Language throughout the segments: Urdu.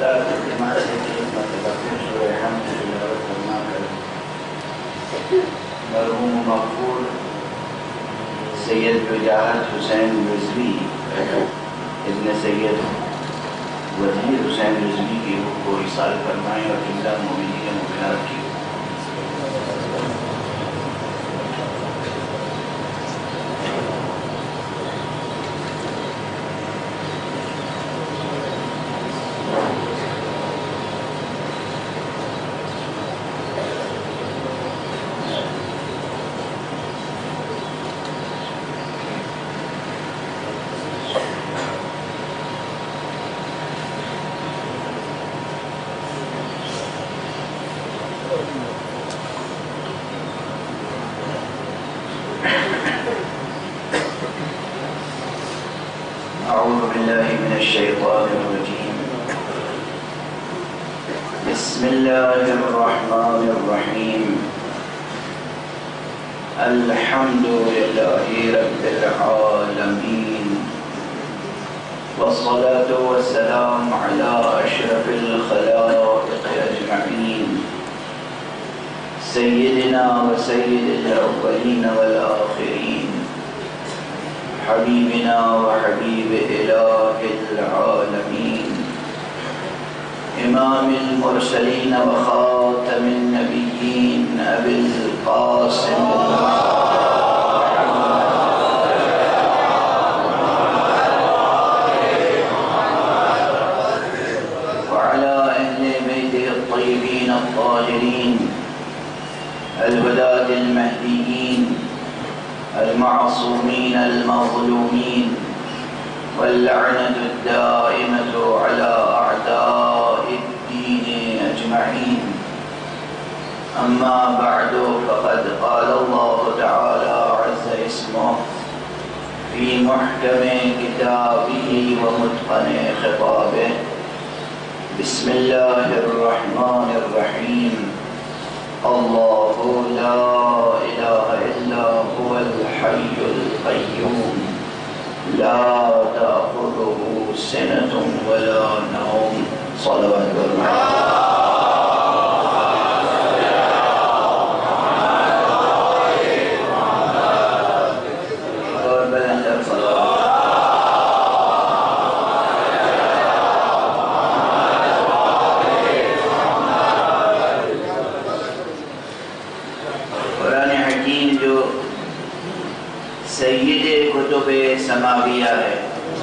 ترجمہ سے ایک مرتبہ پھر سورہ حمد تلاوت کرنا کر مرحوم مغفور سید وجاہت حسین رضوی ابن سید وزیر حسین رضوی کی روح کو ایصال فرمائیں اور جملہ مومنین مومنات کی أعوذ بالله من الشيطان الرجيم بسم الله الرحمن الرحيم الحمد لله رب العالمين والصلاة والسلام على أشرف الخلائق أجمعين سيدنا وسيد الأولين والآخرين حبيبنا وحبيب إله العالمين إمام المرسلين وخاتم النبيين أبي القاسم وعلى أهل بيته الطيبين الطاهرين الهداة المهديين المعصومين المظلومين واللعنة الدائمة على أعداء الدين أجمعين أما بعد فقد قال الله تعالى عز اسمه في محكم كتابه ومتقن خطابه بسم الله الرحمن الرحيم الله لا إله إلا هو الحي القيوم لا تأخذه سنة ولا نوم صلوات الله سید کتب سماویہ ہے،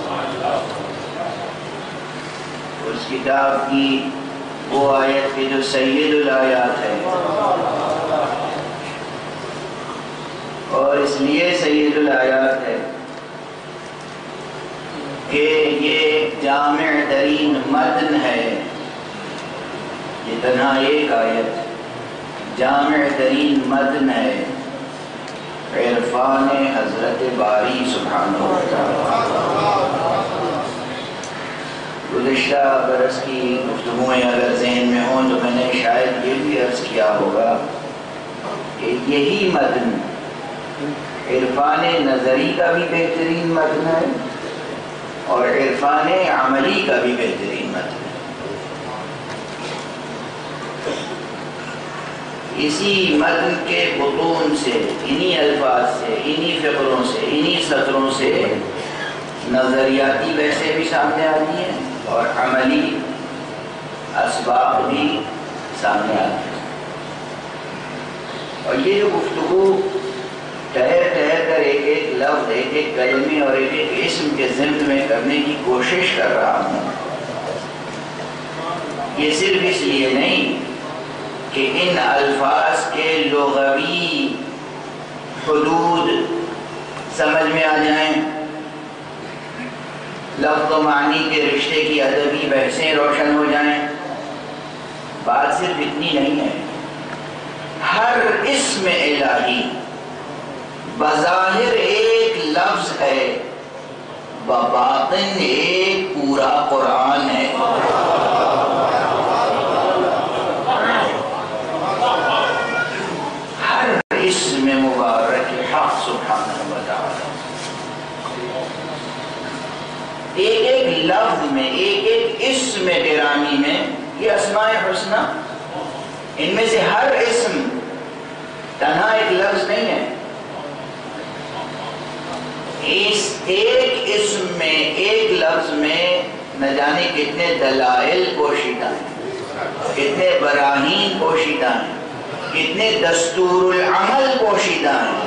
اس کتاب کی وہ آیت کی جو سید الآیات ہے، اور اس لیے سید الآیات ہے کہ یہ جامع ترین متن ہے، یہ تنہا ایک آیت جامع ترین متن ہے عرفان حضرت باری سبحانہ وتعالی۔ گزشتہ برس کی گفتگویں اگر ذہن میں ہوں تو میں نے شاید یہ بھی عرض کیا ہوگا کہ یہی متن عرفان نظری کا بھی بہترین متن ہے اور عرفان عملی کا بھی بہترین متن ہے۔ اسی متن کے بطون سے، انہی الفاظ سے، انہی فقروں سے، انہی سطروں سے نظریاتی ویسے بھی سامنے آتی ہیں اور عملی اسباب بھی سامنے آتے ہیں۔ اور یہ جو گفتگو ٹھہر کر ایک ایک لفظ، ایک ایک کلمے اور ایک ایک اسم کے ضمن میں کرنے کی کوشش کر رہا ہوں، یہ صرف اس لیے نہیں کہ ان الفاظ کے لغوی حدود سمجھ میں آ جائیں، لفظ و معنی کے رشتے کی ادبی بحثیں روشن ہو جائیں۔ بات صرف اتنی نہیں ہے، ہر اسم الہی بظاہر ایک لفظ ہے، بباطن ایک پورا قرآن ہے۔ اسم مبارک حق سبحانہ وتعالی ایک ایک لفظ میں، ایک ایک اسم گرامی میں یہ اسماء حسنہ، ان میں سے ہر اسم تنہا ایک لفظ نہیں ہے، اس ایک اسم میں، ایک لفظ میں نہ جانے کتنے دلائل پوشیدہ ہیں، کتنے براہین پوشیدہ ہیں، کتنے دستور العمل پوشیدہ ہیں۔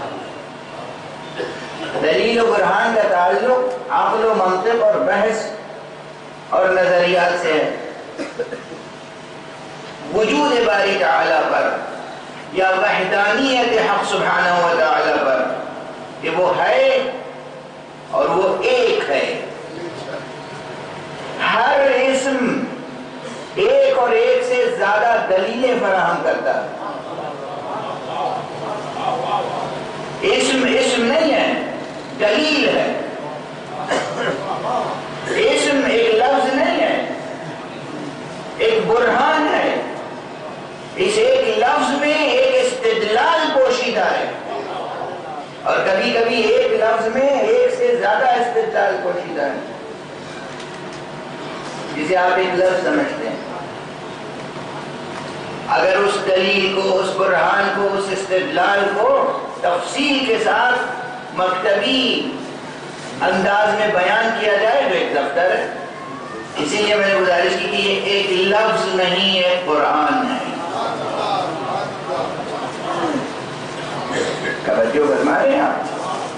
دلیل و برہان کا تعلق عقل و منطق اور بحث اور نظریات سے ہے۔ وجود باری تعالیٰ پر یا وحدانیت حق سبحانہ و تعالیٰ پر کہ وہ ہے اور وہ ایک ہے۔ ہر اسم ایک اور ایک سے زیادہ دلیلیں فراہم کرتا ہے۔ اسم نہیں ہے، دلیل ہے۔ اسم ایک لفظ نہیں ہے، ایک برہان ہے۔ اس ایک لفظ میں ایک استدلال پوشیدہ ہے، اور کبھی کبھی ایک لفظ میں ایک سے زیادہ استدلال پوشیدہ ہے، جسے آپ ایک لفظ سمجھتے ہیں۔ اگر اس دلیل کو، اس برہان کو، اس استدلال کو تفصیل کے ساتھ مکتبی انداز میں بیان کیا جائے تو ایک دفتر ہے۔ اسی لیے میں نے گزارش کی کہ یہ ایک لفظ نہیں ہے، قرآن ہے۔ توجہ فرما رہے ہیں آپ؟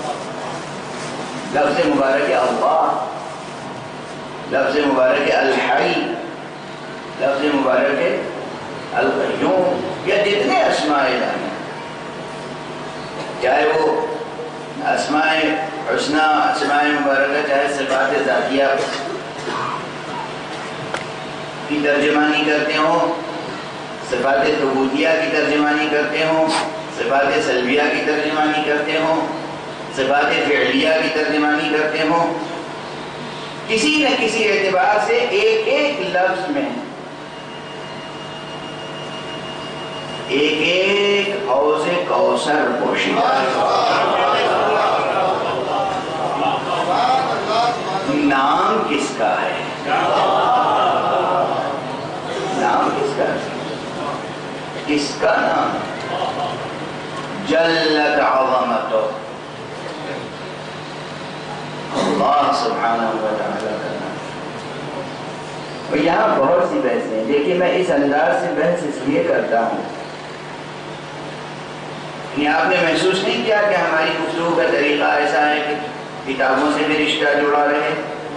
لفظ مبارک اللہ، لفظ مبارک الحی، لفظ مبارک القیوم، یا جتنے اسماء الہی ہیں، چاہے وہ اسماء حسنہ، اسماء مبارکہ، چاہے صفات ذاتیہ کی ترجمانی کرتے ہوں، صفات ثبوتیہ کی ترجمانی کرتے ہوں، صفات سلبیہ کی ترجمانی کرتے ہوں، صفات فعلیہ کی ترجمانی کرتے ہوں، کسی نہ کسی اعتبار سے ایک ایک لفظ میں ایک ایک حوض کوثر پوشیدہ ہے۔ نام کس کا ہے؟ نام کس کا ہے؟ کس کا نام؟ جلت عظمتہ، اللہ سبحانہ و تعالیٰ کا نام۔ اور یہاں بہت سی بحثیں ہیں، لیکن میں اس انداز سے بحث اس لیے کرتا ہوں کہ آپ نے محسوس نہیں کیا کہ ہماری گفتگو کا طریقہ ایسا ہے کہ کتابوں سے بھی رشتہ جڑا رہے،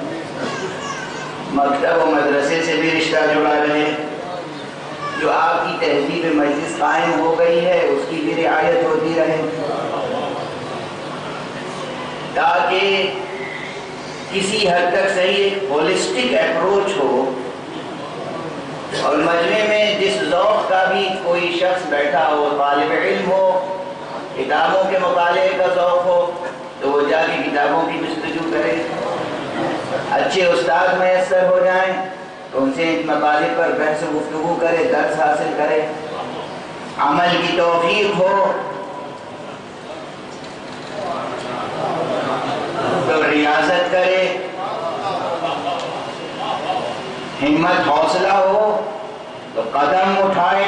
مکتب و مدرسے سے بھی رشتہ جڑا رہے، جو آپ کی تہذیب مجلس قائم ہو گئی ہے اس کی بھی رعایت ہوتی رہے، تاکہ کسی حد تک صحیح ایک ہولسٹک اپروچ ہو، اور مجمع میں جس ذوق کا بھی کوئی شخص بیٹھا ہو، طالب علم ہو، کتابوں کے مطالعے کا ذوق ہو، تو وہ جا کے کتابوں کی جستجو کرے، اچھے استاد میسر ہو جائیں تو ان سے مطالب پر بحث و گفتگو کرے، درس حاصل کرے، عمل کی توفیق ہو تو ریاضت کرے، ہمت حوصلہ ہو تو قدم اٹھائے،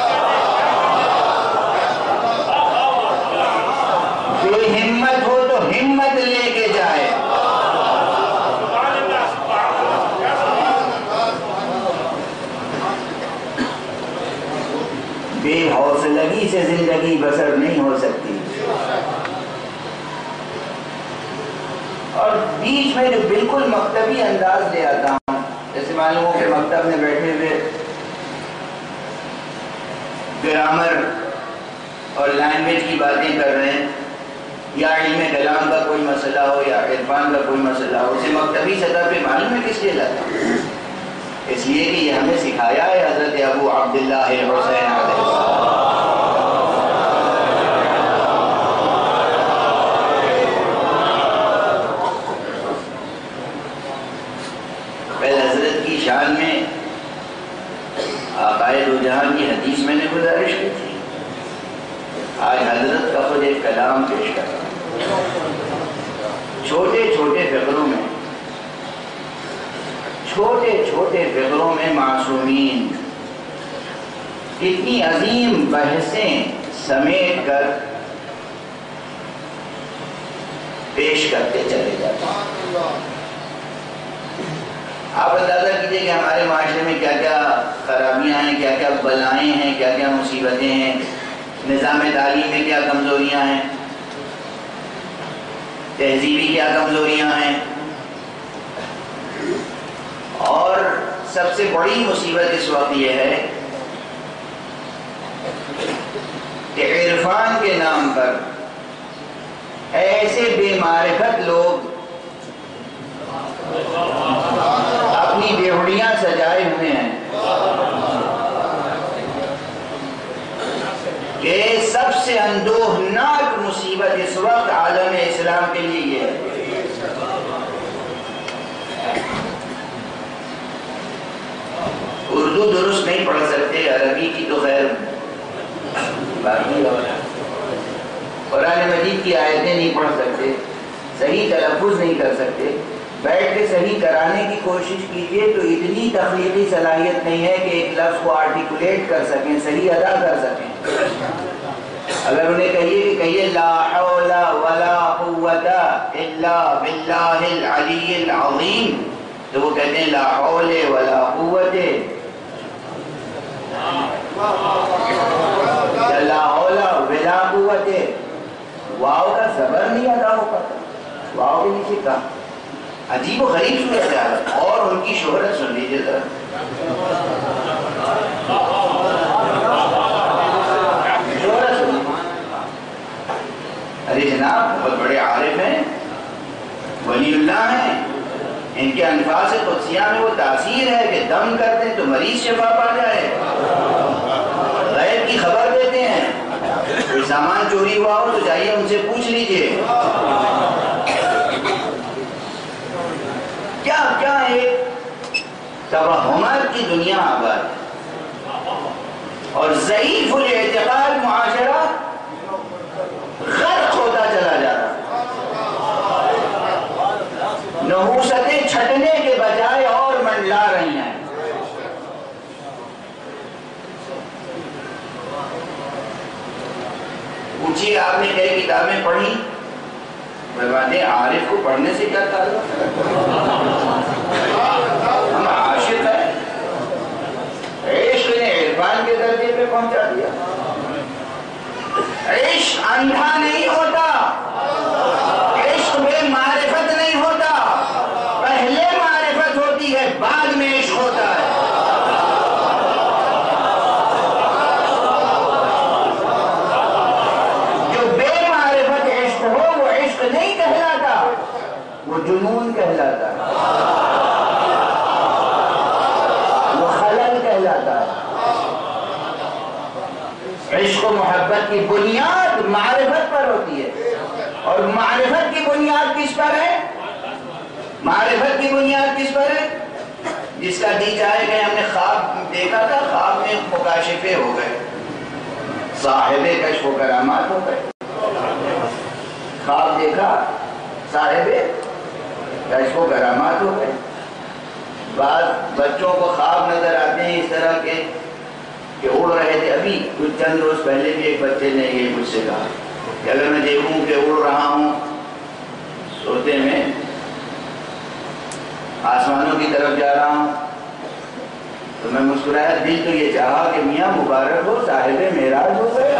بے ہمت ہو تو ہمت لے کے جائے۔ بے حوصلگی سے زندگی بسر نہیں ہو سکتی۔ اور بیچ میں جو بالکل مکتبی انداز لے آتا ہوں، جیسے معلوم ہو کہ مکتب میں بیٹھے ہوئے گرامر اور لینگویج کی باتیں کر رہے ہیں، یا علم کلام کا کوئی مسئلہ ہو یا عرفان کا کوئی مسئلہ ہو، اسے مکتبی سطح پہ معلوم ہے کس لیے لاتا ہوں؟ اس لیے کہ یہ ہمیں سکھایا ہے حضرت ابو عبداللہ الحسین علیہ السلام۔ حضرت کی شان میں آقائے دو جہان کی حدیث میں نے گزارش کی تھی، آج حضرت کا خود ایک کلام پیش کر رہا ہوں۔ چھوٹے چھوٹے فقروں میں چھوٹے چھوٹے فکروں میں معصومین کتنی عظیم بحثیں سمیٹ کر پیش کرتے چلے جاتے ہیں۔ آپ اندازہ کیجئے کہ ہمارے معاشرے میں کیا کیا خرابیاں ہیں، کیا کیا بلائیں ہیں، کیا کیا مصیبتیں ہیں، نظام تعلیم میں کیا کمزوریاں ہیں، تہذیبی کیا کمزوریاں ہیں، اور سب سے بڑی مصیبت اس وقت یہ ہے کہ عرفان کے نام پر ایسے بے معرفت لوگ اپنی بیہوڑیاں سجائے ہوئے ہیں کہ سب سے اندوہناک مصیبت اس وقت عالم اسلام کے لیے یہ ہے۔ اردو درست نہیں پڑھ سکتے، عربی کی تو خیر باقی، قرآن مجید کی آیتیں نہیں پڑھ سکتے، صحیح تلفظ نہیں کر سکتے، بیٹھ کے صحیح کرانے کی کوشش کیجئے تو اتنی تخلیقی صلاحیت نہیں ہے کہ ایک لفظ کو آرٹیکولیٹ کر سکیں، صحیح ادا کر سکیں۔ اگر انہیں کہیے لا حول ولا قوت الا باللہ العلی العظیم، تو وہ کہتے ہیں لا حول ولا قوت، لا حول ولا قوت، واو کا زبر نہیں ادا ہو پاتا، واو کے نیچے کا عجیب و غریب صورتحال ہے۔ اور ان کی شہرت سن لیجیے ذرا، شہرت سن لیجیے، ارے جناب بہت بڑے عارف ہیں، ولی اللہ ہیں، ان کے انفاس قدسیہ میں وہ تاثیر ہے کہ دم کرتے ہیں تو مریض شفا پا جائے، غیب کی خبر دیتے ہیں، کوئی سامان چوری ہوا ہو تو جائیے ان سے پوچھ لیجیے۔ کیا کیا ایک توہمات کی دنیا آباد ہے، اور ضعیف الاعتقاد معاشرہ غرق ہوتا چلا جا رہا، نحوستیں چھٹنے کے بجائے اور منڈلا رہی ہیں۔ پوچھئے آپ نے کئی کتابیں پڑھی، فرماتے ہیں عارف کو پڑھنے سے کیا تعلق؟ ہم عاشق ہیں، عشق نے عرفان کے درجے پہ پہنچا دیا۔ عشق اندھا نہیں ہوتا، عشق بے معرفت نہیں ہوتا، پہلے معرفت ہوتی ہے بعد میں عشق ہوتا ہے۔ جو بے معرفت عشق ہو وہ عشق نہیں کہلاتا، وہ جنون کہلاتا ہے، وہ خلل کہلاتا ہے۔ عشق و محبت کی بنیاد معرفت پر ہوتی ہے، اور معرفت کی بنیاد کس پر ہے؟ معرفت کی بنیاد کس پر ہے؟ جس کا دی جائے کہ ہم نے خواب دیکھا تھا، خواب میں مکاشفے ہو گئے، صاحب کشف و کرامات ہو گئے، خواب دیکھا صاحب کشف و کرامات ہو گئے۔ بعض بچوں کو خواب نظر آتے ہیں اس طرح کے کہ اڑ رہے تھے، ابھی کچھ چند روز پہلے بھی ایک بچے نے یہ مجھ سے کہا کہ اگر میں دیکھوں کہ اڑ رہا ہوں سوتے میں، آسمانوں کی طرف جا رہا ہوں، تو میں مسکرایا، دل تو یہ چاہا کہ میاں مبارک ہو، صاحب معراج ہو گئے۔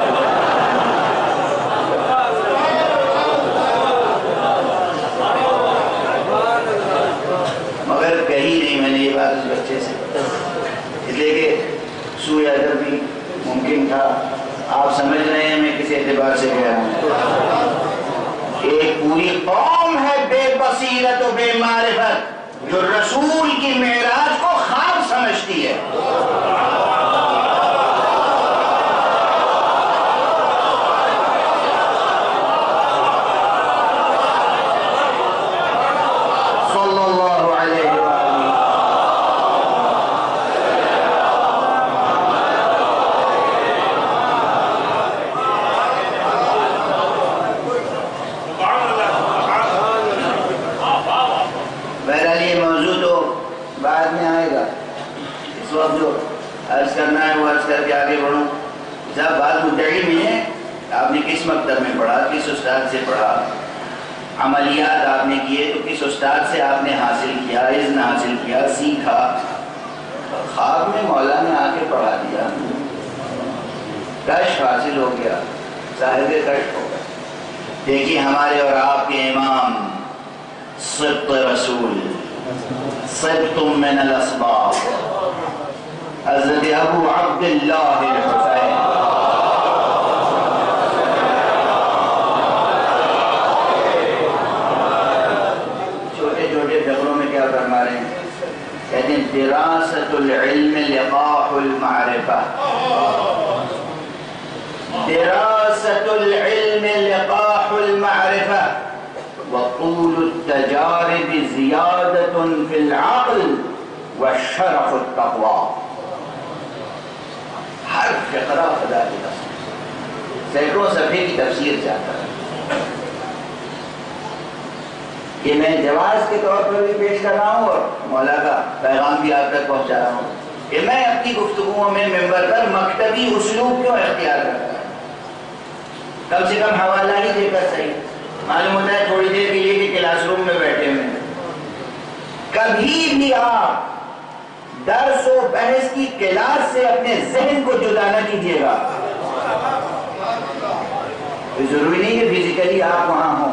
مگر کہی نہیں میں نے یہ بات اس بچے سے، اس لیے کہ سوء ادب بھی ممکن تھا۔ آپ سمجھ رہے ہیں میں کس اعتبار سے کہہ رہا ہوں؟ ایک پوری قوم ہے بے بصیرت و بے معرفت جو رسول کی معراج کو خواب سمجھتی ہے۔ صلی اللہ علیہ وآلہ۔ بہرحال یہ موضوع تو بعد اب جو عرض کرنا ہے وہ عرض کر کے آگے بڑھوں. صاحب بات مدعی میں ہے آپ نے کس مکتب میں پڑھا, کس استاد سے پڑھا, عملیات آپ نے کیے تو کس استاد سے آپ نے حاصل کیا, اذن حاصل کیا, سیکھا. خواب میں مولا نے آ کے پڑھا دیا, کشف حاصل ہو گیا, صاحب کشف ہو گیا. دیکھیے ہمارے اور آپ کے امام صبت رسول, صبتم من الاسباب, حضرت ابو عبداللہ الحسین چھوٹے چھوٹے جھگڑوں میں کیا فرما رہے ہیں؟ کہتے ہیں دراست العلم لقاح المعرفہ, دراست العلم لقاح المعرفہ, وطول التجارب زیادۃ فی العقل والشرف التقوی. ہر فقرہ خدا کی تفسیر, سینکڑوں صفحے کی تفسیر چاہتا ہے. یہ میں جواز کے طور پر بھی پیش کر رہا ہوں اور مولا کا پیغام بھی آپ تک پہنچا رہا ہوں کہ میں اپنی گفتگوؤں میں ممبر پر مکتبی اسلوب کیوں اختیار کرتا ہوں. کم سے کم حوالہ ہی دے کر صحیح, معلوم ہوتا ہے تھوڑی دیر کے لیے کہ کلاس روم میں بیٹھے ہوئے ہیں. کبھی بھی آپ درس و بحث کی کلاس سے اپنے ذہن کو جدا نہ کیجیے گا. ضروری نہیں کہ فزیکلی آپ وہاں ہوں,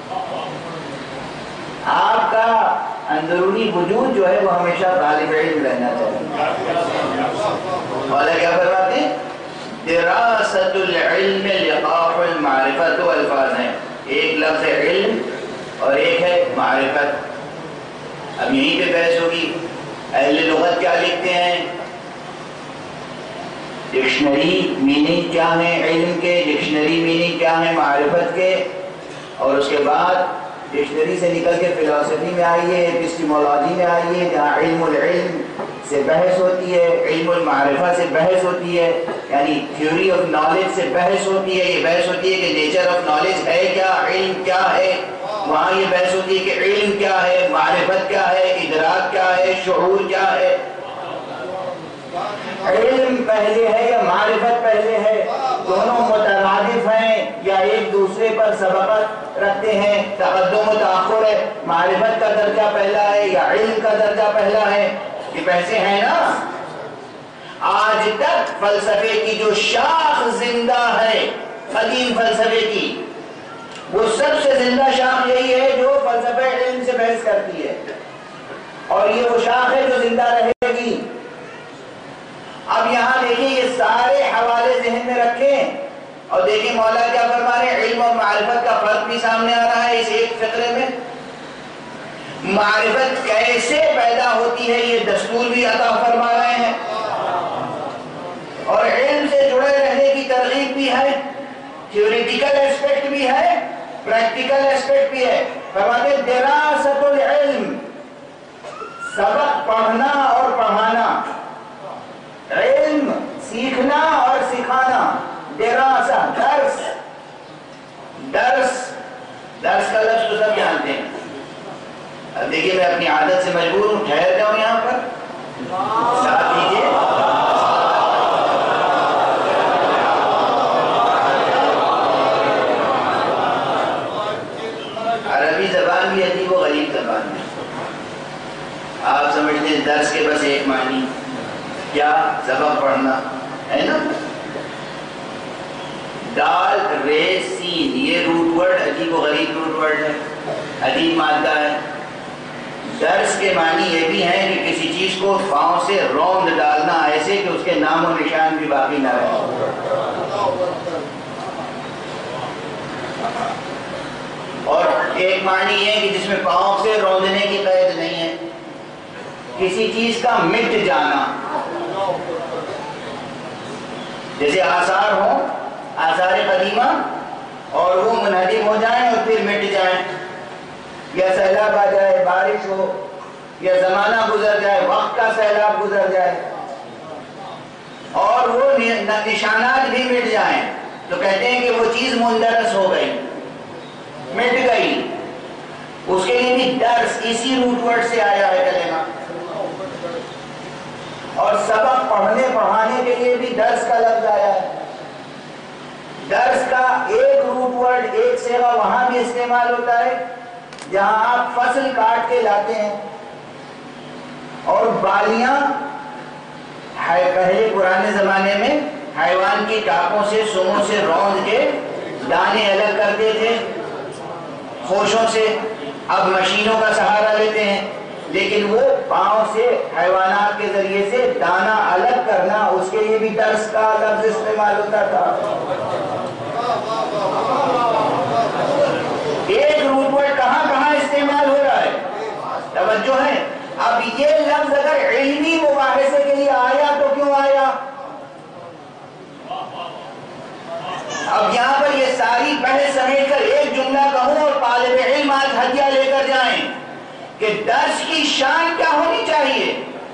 آپ کا اندرونی وجود جو ہے وہ ہمیشہ طالب علم رہنا چاہیے. مولا کیا فرماتے ہیں؟ دراست العلم لقاح المعرفہ. دو الفاظ ہیں, ایک لفظ ہے علم اور ایک ہے معرفت. اب یہیں پہ بحث ہوگی. اہل لغت کیا لکھتے ہیں, ڈکشنری میننگ کیا ہے علم کے, ڈکشنری میننگ کیا ہے معرفت کے, اور اس کے بعد ڈکشنری سے نکل کے فلسفی میں آئیے, ایپسٹیمولوجی میں آئیے, جہاں علم العلم سے بحث ہوتی ہے, علم المعرفہ سے بحث ہوتی ہے, یعنی تھیوری آف نالج سے بحث ہوتی ہے. یہ بحث ہوتی ہے کہ نیچر آف نالج ہے کیا, علم کیا ہے. وہاں یہ بحث ہوتی ہے کہ علم کیا ہے, معرفت کیا ہے, ادراک کیا ہے, شعور کیا ہے. علم پہلے ہے یا معرفت پہلے ہے؟ دونوں مترادف ہیں یا ایک دوسرے پر سبقت رکھتے ہیں, تقدم و تاخر ہے؟ معرفت کا درجہ پہلا ہے یا علم کا درجہ پہلا ہے؟ یہ بحثیں ہیں نا. آج تک فلسفے کی جو شاخ زندہ ہے قدیم فلسفے کی, وہ سب سے زندہ شاخ یہی ہے جو فلسفہ علم سے بحث کرتی ہے, اور یہ وہ شاخ ہے جو زندہ رہے گی. اب یہاں دیکھیں یہ سارے حوالے ذہن میں رکھیں اور دیکھیں مولا کیا فرما رہے ہیں. علم اور معرفت کا فرق بھی سامنے آ رہا ہے اس ایک فقرے میں. معرفت کیسے پیدا ہوتی ہے یہ دستور بھی عطا فرما رہے ہیں, اور علم سے جڑے رہنے کی ترغیب بھی ہے. تھیوریٹیکل ایسپیکٹ بھی ہے, پریکٹیکل ایسپیکٹ بھی ہے. فرماتے دراست العلم, سبق پڑھنا اور پڑھانا, علم سیکھنا اور سکھانا. دراسہ درس, درس درس کا لفظ تو سب جانتے ہیں. اب دیکھیے میں اپنی عادت سے مجبور ہوں, ٹھہر جاؤں یہاں پر, ساتھ دیجیے. عربی زبان بھی عجیب و غریب زبان ہے. آپ سمجھتے ہیں درس کے بس ایک معنی کیا, سبق پڑھنا ہے نا. دال رے سین یہ روٹ ورڈ عجیب و غریب روٹ ورڈ ہے, عجیب مادہ ہے. درس کے معنی یہ بھی ہیں کہ کسی چیز کو پاؤں سے روند ڈالنا ایسے کہ اس کے نام و نشان بھی باقی نہ رہے. اور ایک معنی یہ کہ جس میں پاؤں سے روندنے کی قید نہیں ہے, کسی چیز کا مٹ جانا. جیسے آثار ہوں, آثار قدیمہ, اور وہ منہدم ہو جائیں اور پھر مٹ جائیں, یا سیلاب آ جائے, بارش ہو, یا زمانہ گزر جائے, وقت کا سیلاب گزر جائے, اور وہ نشانات بھی مٹ جائیں, تو کہتے ہیں کہ وہ چیز مندرس ہو گئی, مٹ گئی. اس کے لیے بھی درس اسی روٹ ورڈ سے آیا ہے کلمہ. اور سبق پڑھنے پڑھانے کے لیے بھی درس کا لفظ آیا ہے. درس کا ایک روٹ ورڈ، ایک صیغہ وہاں بھی استعمال ہوتا ہے جہاں آپ فصل کاٹ کے لاتے ہیں، اور بالیاں پہلے پرانے زمانے میں حیوان کی ٹاپوں سے، سموں سے روند کے دانے الگ کرتے تھے خوشوں سے. اب مشینوں کا سہارا لیتے ہیں، لیکن وہ پاؤں سے حیوانات کے ذریعے سے دانا الگ کرنا، اس کے لیے بھی درس کا لفظ استعمال ہوتا تھا. ایک روٹ ورڈ کہاں کہاں استعمال ہو رہا ہے، توجہ ہے. اب یہ لفظ اگر علمی مباحثے کے لیے آیا تو کیوں آیا؟ اب یہاں پر یہ ساری بحث سمیٹ کر ایک جملہ کہوں اور طالب علم آج ہدیہ لے کر جائیں کہ درس کی شان کیا ہونی چاہیے.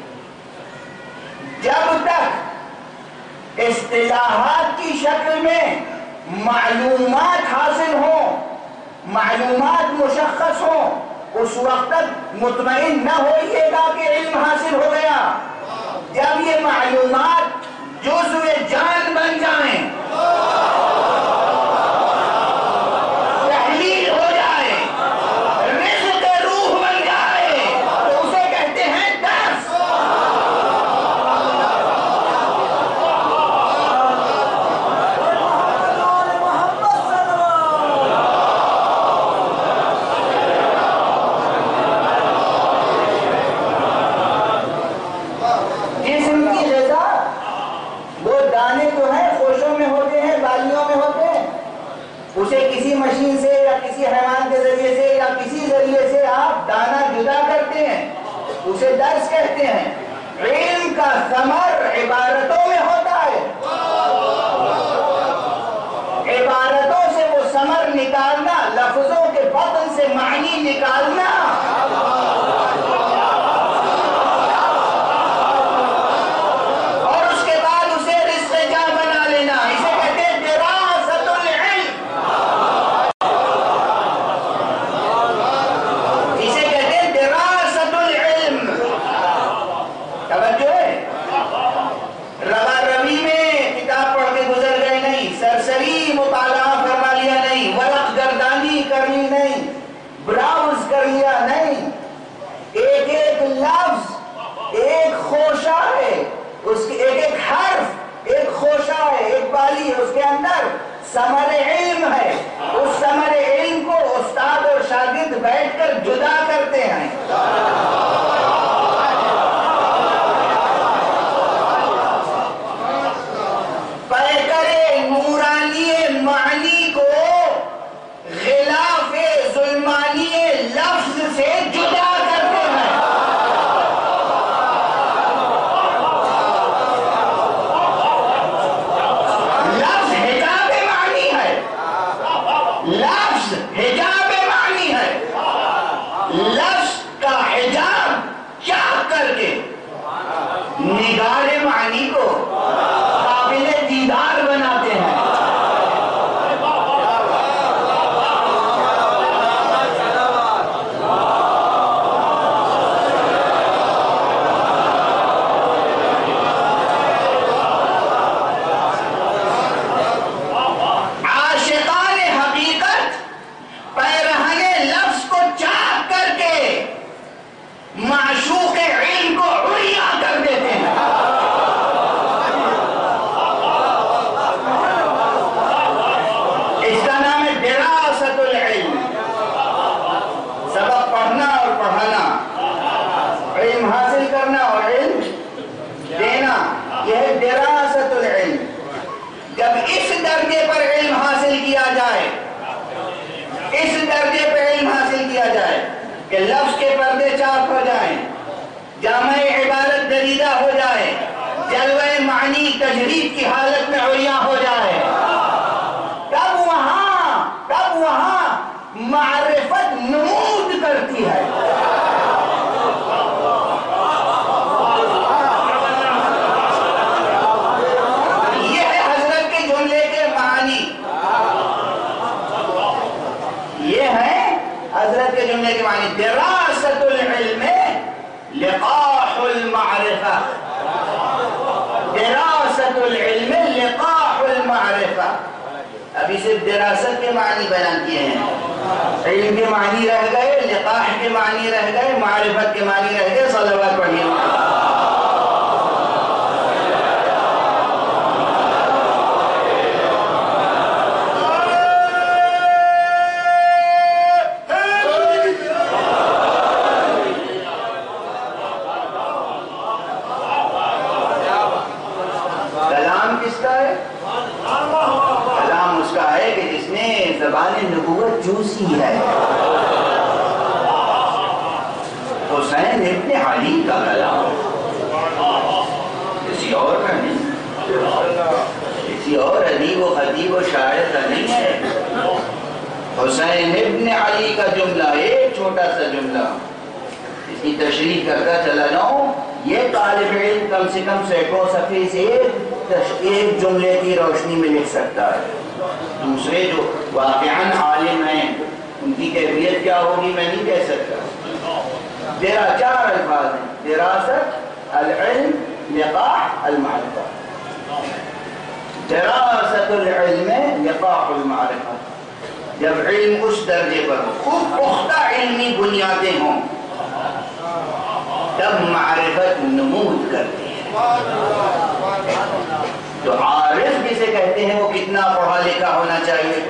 جب تک اصطلاحات کی شکل میں معلومات حاصل ہوں، معلومات مشخص ہوں، اس وقت تک مطمئن نہ ہوئیے گا کہ علم حاصل ہو گیا. جب یہ معلومات جزو جان بن جائیں، تحلیل ہو جائے، رزق روح بن جائے، تو اسے کہتے ہیں درس. جسم کی غذا وہ دانے جو ہیں خوشوں میں ہوتے ہیں، بالیوں میں ہوتے ہیں، اسے کسی مشین سے یا کسی حیوان کے ذریعے سے یا کسی ذریعے سے آپ دانا جدا کرتے ہیں، اسے درس کہتے ہیں. علم کا ثمر عبارتوں میں ہوتا ہے، عبارتوں سے وہ ثمر نکالنا، لفظوں کے بطن سے معنی نکالنا. اس کے اندر ثمر علم ہے، اس ثمر علم کو استاد اور شاگرد بیٹھ کر جدا کرتے ہیں. پیکر نورانی معنی کو غلاف ظلمانی لفظ سے جدا کرتے ہیں. لفظ حجاب معنی ہے، لفظ کا حجاب چاک کر کے نگار معنی کو قابل دیدار بناتے ہیں. کہ لفظ کے پردے چاک ہو جائیں، جامع عبارت دریدہ ہو جائے، جلوہ معنی تجرید کی حالت میں عریاں ہو جائے، تب وہاں معرفت نمود کرتی ہے. یہ ہے حضرت کے جملے کے معنی، یہ ہے حضرت کے جملے کے معنی. دراست العلم لقاح المعرفہ. معرفہ، ابھی صرف دراست کے معنی بیان کیے ہیں، علم کے معنی رہ گئے، لقاح کے معنی رہ گئے، معرفت کے معنی رہ گئے. صلوات پڑھیے. کلام کس کا ہے؟ کلام اس کا ہے کہ جس نے زبان نبوت چوسی ہے. حسین ابن علی کا کلام، کسی اور کا نہیں، کسی اور ادیب و خطیب و شاعر کا نہیں ہے. حسین ابن علی کا جملہ، ایک چھوٹا سا جملہ، اس کی تشریح کرتا چلا جاؤں. یہ طالب علم کم سے کم سینکڑوں صفحے سے ایک جملے کی روشنی میں لکھ سکتا ہے. دوسرے جو واقعاً عالم ہیں ان کی کیفیت کیا ہوگی میں نہیں کہہ سکتا. تیرا 4 الفاظ ہیں: دراست، العلم، لقاح، المعرفہ. دراست العلم، لقاح المعرفہ. جب علم اس درجے پر خوب پختہ علمی بنیادیں ہوں تب معرفت نمود کرتی ہے. تو عارف جسے کہتے ہیں وہ کتنا پڑھا لکھا ہونا چاہیے؟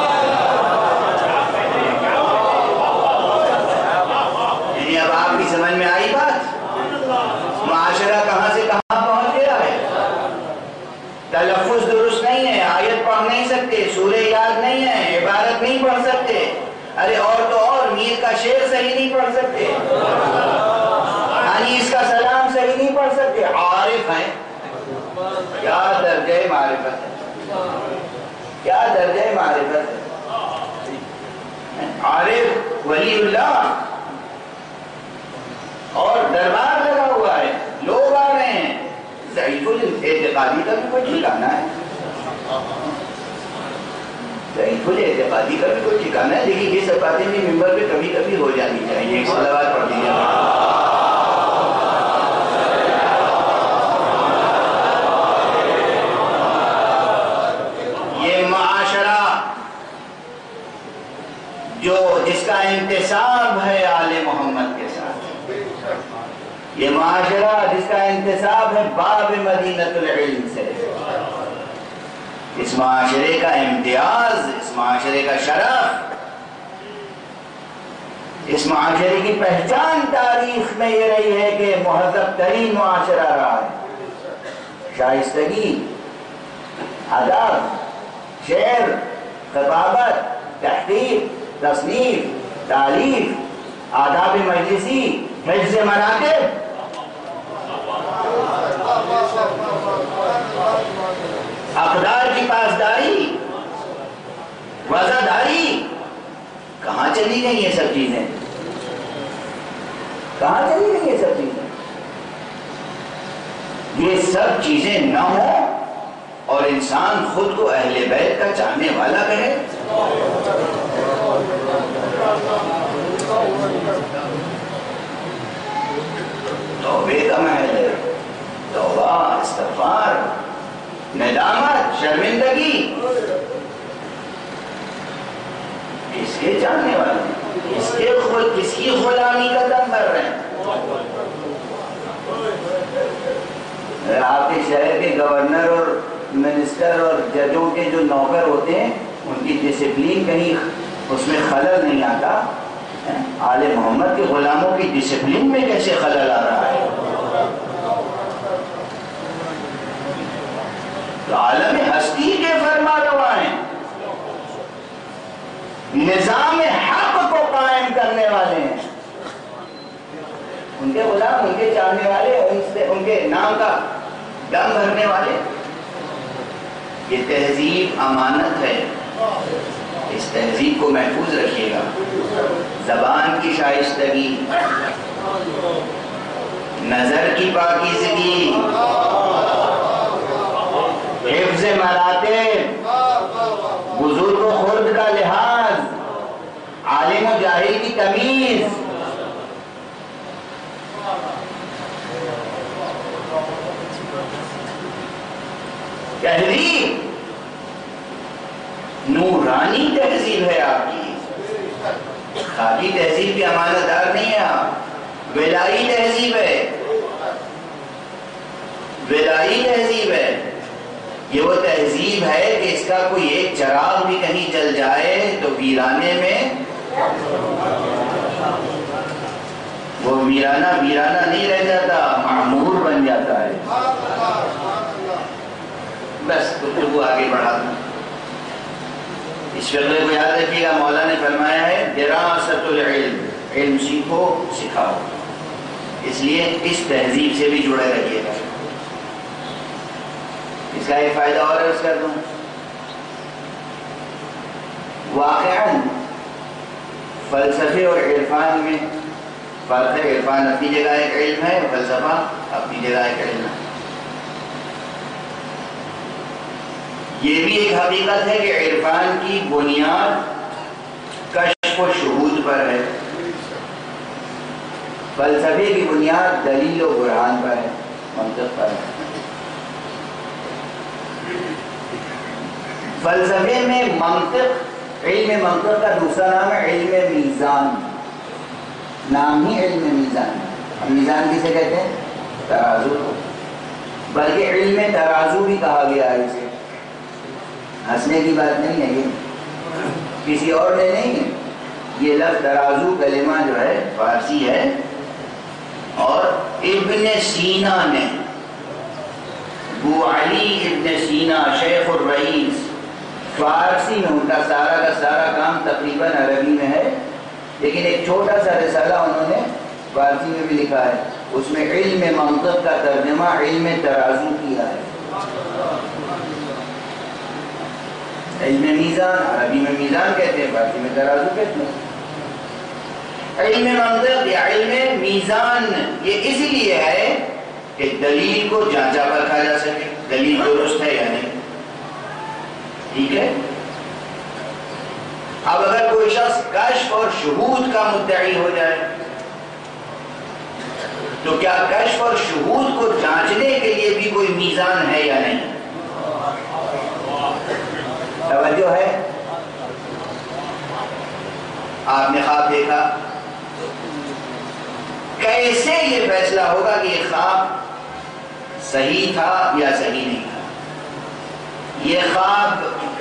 یعنی اب آپ کی سمجھ میں آئی بات؟ معاشرہ کہاں سے کہاں پہنچ گیا ہے. تلفظ درست نہیں ہے، آیت پڑھ نہیں سکتے، سورہ یاد نہیں ہے، عبارت نہیں پڑھ سکتے. ارے اور تو اور میر کا شعر صحیح نہیں پڑھ سکتے، حنیس کا سلام صحیح نہیں پڑھ سکتے. عارف ہیں. کیا درجہ معرفت ہے، کیا درجہ معرفت ہے. عارف ولی اللہ اور دربار لگا ہوا ہے، لوگ آ رہے ہیں. ضعیف الاعتقادی کا بھی کوئی ٹھکانا ہے، ضعیف الاعتقادی کا بھی کوئی ٹھکانا ہے. لیکن یہ سب باتیں بھی ممبر پہ کبھی کبھی ہو جانی چاہیے. ایک صلوات پڑھ دیجیے. یہ معاشرہ جو جس کا انتصاب ہے آل محمد کے ساتھ، یہ معاشرہ جس کا انتصاب ہے باب مدینۃ العلم سے، اس معاشرے کا امتیاز، اس معاشرے کا شرف، اس معاشرے کی پہچان تاریخ میں یہ رہی ہے کہ مہذب ترین معاشرہ رہا ہے. شائستگی، ادب، شعر، خطابت، تحقیق، تصنیف، تالیف، آداب مجلسی، حفظ مناقب، اقدار کی پاسداری، وزاداری. کہاں چلی گئی یہ سب چیزیں؟ کہاں چلی گئی یہ سب چیزیں؟ یہ سب چیزیں نہ ہوں اور انسان خود کو اہل بیت کا چاہنے والا کہے. توبے کا محل ہے. توبہ، استغفار، ندامت، شرمندگی. کس کے چاہنے والے، کس کی غلامی کا دم بھر رہے ہیں؟ آپ کے شہر کے گورنر اور منسٹر اور ججوں کے جو نوکر ہوتے ہیں ان کی ڈسپلین کہیں اس میں خلل نہیں آتا. آل محمد کے غلاموں کی ڈسپلین میں کیسے خلل آ رہا ہے؟ تو عالم ہستی کے فرما روا ہیں، نظام حق کو قائم کرنے والے ہیں. ان کے غلام، ان کے چاہنے والے، ان کے نام کا دم بھرنے والے. یہ تہذیب امانت ہے، اس تہذیب کو محفوظ رکھیے گا. زبان کی شائستگی، نظر کی پاکیزگی، حفظ مراتب، بزرگ و خرد کا لحاظ، عالم و جاہل کی تمیز، تہذیب، نورانی تہذیب ہے آپ کی، خاکی تہذیب کی امانت دار نہیں ہے آپ، ولائی تہذیب ہے، ولائی تہذیب ہے۔ یہ وہ تہذیب ہے کہ اس کا کوئی ایک چراغ بھی کہیں جل جائے تو ویرانے میں وہ ویرانہ نہیں رہ جاتا، معمور بن جاتا ہے۔ بس گفتگو آگے بڑھا دوں۔ اس فقرے کو یاد رکھیے گا، مولا نے فرمایا ہے دراست العلم، علم سیکھو سکھاؤ، اس لیے اس تہذیب سے بھی جڑے رہیے گا۔ اس کا ایک فائدہ اور عرض کر دوں، واقعاً فلسفے اور عرفان میں فرق ہے۔ عرفان اپنی جگہ ایک علم ہے، فلسفہ اپنی جگہ ایک علم ہے۔ یہ بھی ایک حقیقت ہے کہ عرفان کی بنیاد کشف و شہود پر ہے، فلسفے کی بنیاد دلیل و برہان پر ہے، منطق پر ہے۔ فلسفے میں منطق، علم منطق کا دوسرا نام ہے علم میزان، نام ہی علم میزان ہے۔ میزان کسے کہتے ہیں؟ ترازو کو، بلکہ علم ترازو بھی کہا گیا ہے اسے، ہنسنے کی بات نہیں ہے، یہ کسی اور نے نہیں ہے، یہ لفظ ترازو کلمہ جو ہے فارسی ہے، اور ابن سینا نے، ابو علی ابن سینا شیخ الرئیس، فارسی میں ان کا سارا کا سارا کام تقریباً عربی میں ہے، لیکن ایک چھوٹا سا رسالہ انہوں نے فارسی میں بھی لکھا ہے، اس میں علم منطق کا ترجمہ علم ترازو کیا ہے۔ علم میزان، عربی میں میزان کہتے ہیں، فارسی میں ترازو کہتے ہیں۔ علم منطق یا علم میزان یہ اسی لیے ہے کہ دلیل کو جانچا پرکھا جا سکے، دلیل درست ہے یا نہیں، ٹھیک ہے۔ اب اگر کوئی شخص کشف اور شہود کا مدعی ہو جائے تو کیا کشف اور شہود کو جانچنے کے لیے بھی کوئی میزان ہے یا نہیں؟ توجہ ہے؟ آپ نے خواب دیکھا، کیسے یہ فیصلہ ہوگا کہ یہ خواب صحیح تھا یا صحیح نہیں تھا؟ یہ خواب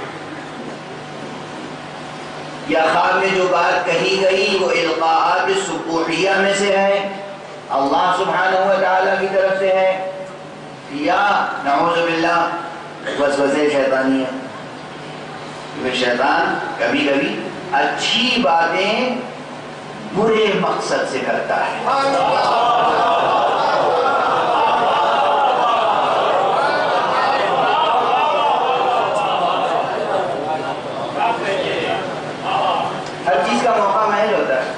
یا خواب میں جو بات کہی گئی وہ القاءات سبوحیہ میں سے ہے، اللہ سبحانہ و تعالیٰ کی طرف سے ہے، یا نعوذ باللہ وسوسے شیطانی ہے؟ کیونکہ شیطان کبھی کبھی اچھی باتیں برے مقصد سے کرتا ہے۔ ہر چیز کا موقع محل ہوتا ہے۔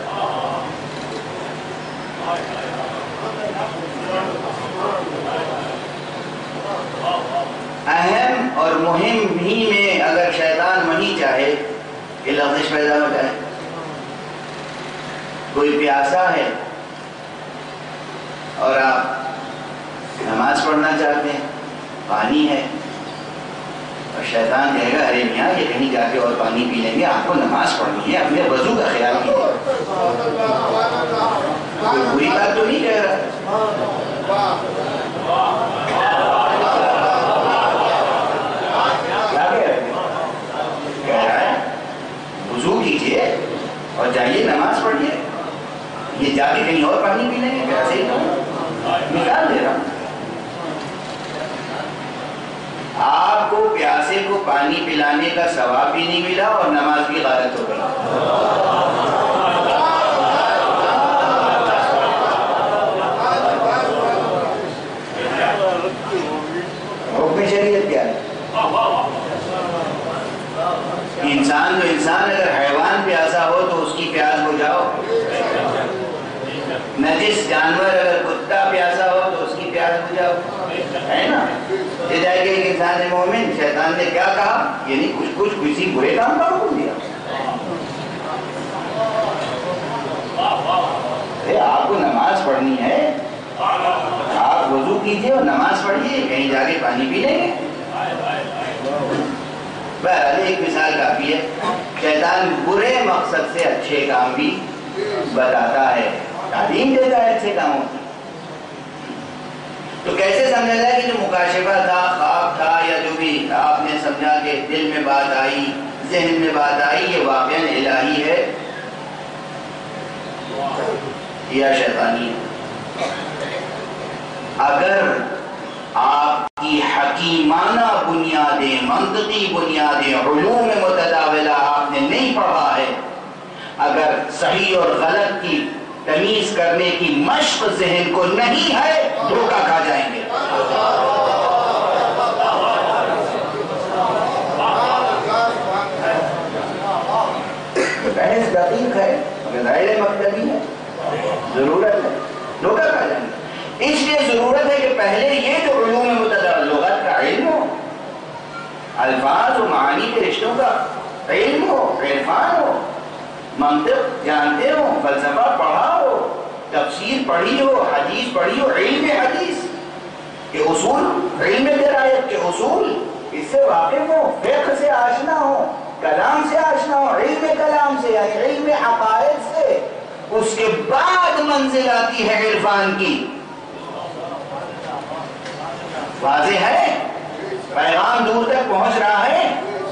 اہم اور مہم بھی میں اگر شیطان وہیں چاہے کہ لغزش پیدا ہو جائے، کوئی پیاسا ہے اور آپ نماز پڑھنا چاہتے ہیں، پانی ہے، اور شیطان کہے گا ارے میاں یہ کہیں جا کے اور پانی پی لیں گے، آپ کو نماز پڑھنی ہے، اپنے وضو کا خیال کیجیے۔ کوئی بری بات تو نہیں کہہ رہا، کیا کہہ رہا ہے وضو کیجیے اور جائیے نماز پڑھیے، یہ جا کے کہیں اور پانی پی لیں گے، ایسے ہی مثال دے رہا ہوں۔ آپ کو پیاسے کو پانی پلانے کا ثواب بھی نہیں ملا اور نماز بھی غارت ہو گئی۔ حکم شریعت کیا ہے؟ انسان تو انسان، اگر حیوان پیاسا ہو تو اس کی پیاس بجھاؤ، نجس جانور اگر کتا پیاسا ہو تو اس کی پیاس بجھاؤ، ہے نا؟ یہ جائے کہ ایک انسان مومن، شیطان نے کیا کہا؟ یعنی کچھ کسی برے کام کا حکم دیا۔ آپ کو نماز پڑھنی ہے، آپ وضو کیجئے اور نماز پڑھیے، کہیں جا کے پانی پی لیں گے۔ بہرحال ایک مثال کافی ہے. شیطان برے مقصد سے اچھے کام بھی بتاتا ہے، تعلیم دیتا ہے اچھے کاموں کی. تو کیسے سمجھا جائے کہ جو مکاشفہ تھا، خواب تھا، یا جو بھی آپ نے سمجھا کہ دل میں بات آئی، ذہن میں بات آئی، یہ واقعاً الہی ہے یا شیطانی ہے؟ اگر آپ کی حکیمانہ بنیادیں، منطقی بنیادیں، علوم متداولہ آپ نے نہیں پڑھا ہے، اگر صحیح اور غلط کی تمیز کرنے کی مشق ذہن کو نہیں ہے، دھوکہ کھا جائیں گے. بحث دقیق ہے مگر ظاہر مکتبی ہے، ضرورت ہے، دھوکہ کھا جائیں گے. اس لیے ضرورت ہے کہ پہلے یہ جو علوم متداول، لغت کا علم ہو، الفاظ و معانی کے رشتوں کا علم ہو، عرفان ہو، منطق جانتے ہو، فلسفہ پڑھا ہو، تفسیر پڑھی ہو، حدیث پڑھی ہو، علم حدیث کے اصول، علم درایت کے اصول، اس سے واقف ہو، فقہ سے آشنا ہو، کلام سے آشنا ہو، علم کلام سے یعنی علم عقائد سے. اس کے بعد منزل آتی ہے عرفان کی. واضح ہے؟ پیغام دور تک پہنچ رہا ہے.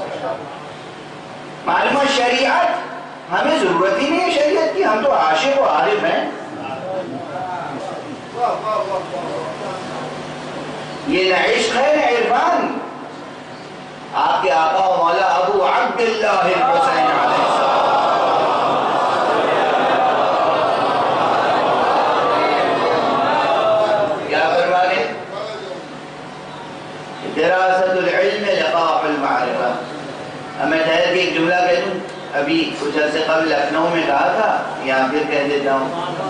معلوم شریعت، ہمیں ضرورت ہی نہیں ہے شریعت کی، ہم تو عاشق و عارف ہیں. یہ نہ عشق ہے نہ عرفان. آپ کے آقا و مولا ابو عبداللہ الحسین علیہ السلام کیا فرماتے ہیں؟ دراست العلم لقاح المعرفہ. اب میں ٹھہر کے ایک جملہ کہہ دوں، ابھی کچھ عرصے قبل لکھنؤ میں کہا تھا، یہاں پھر کہہ دیتا ہوں.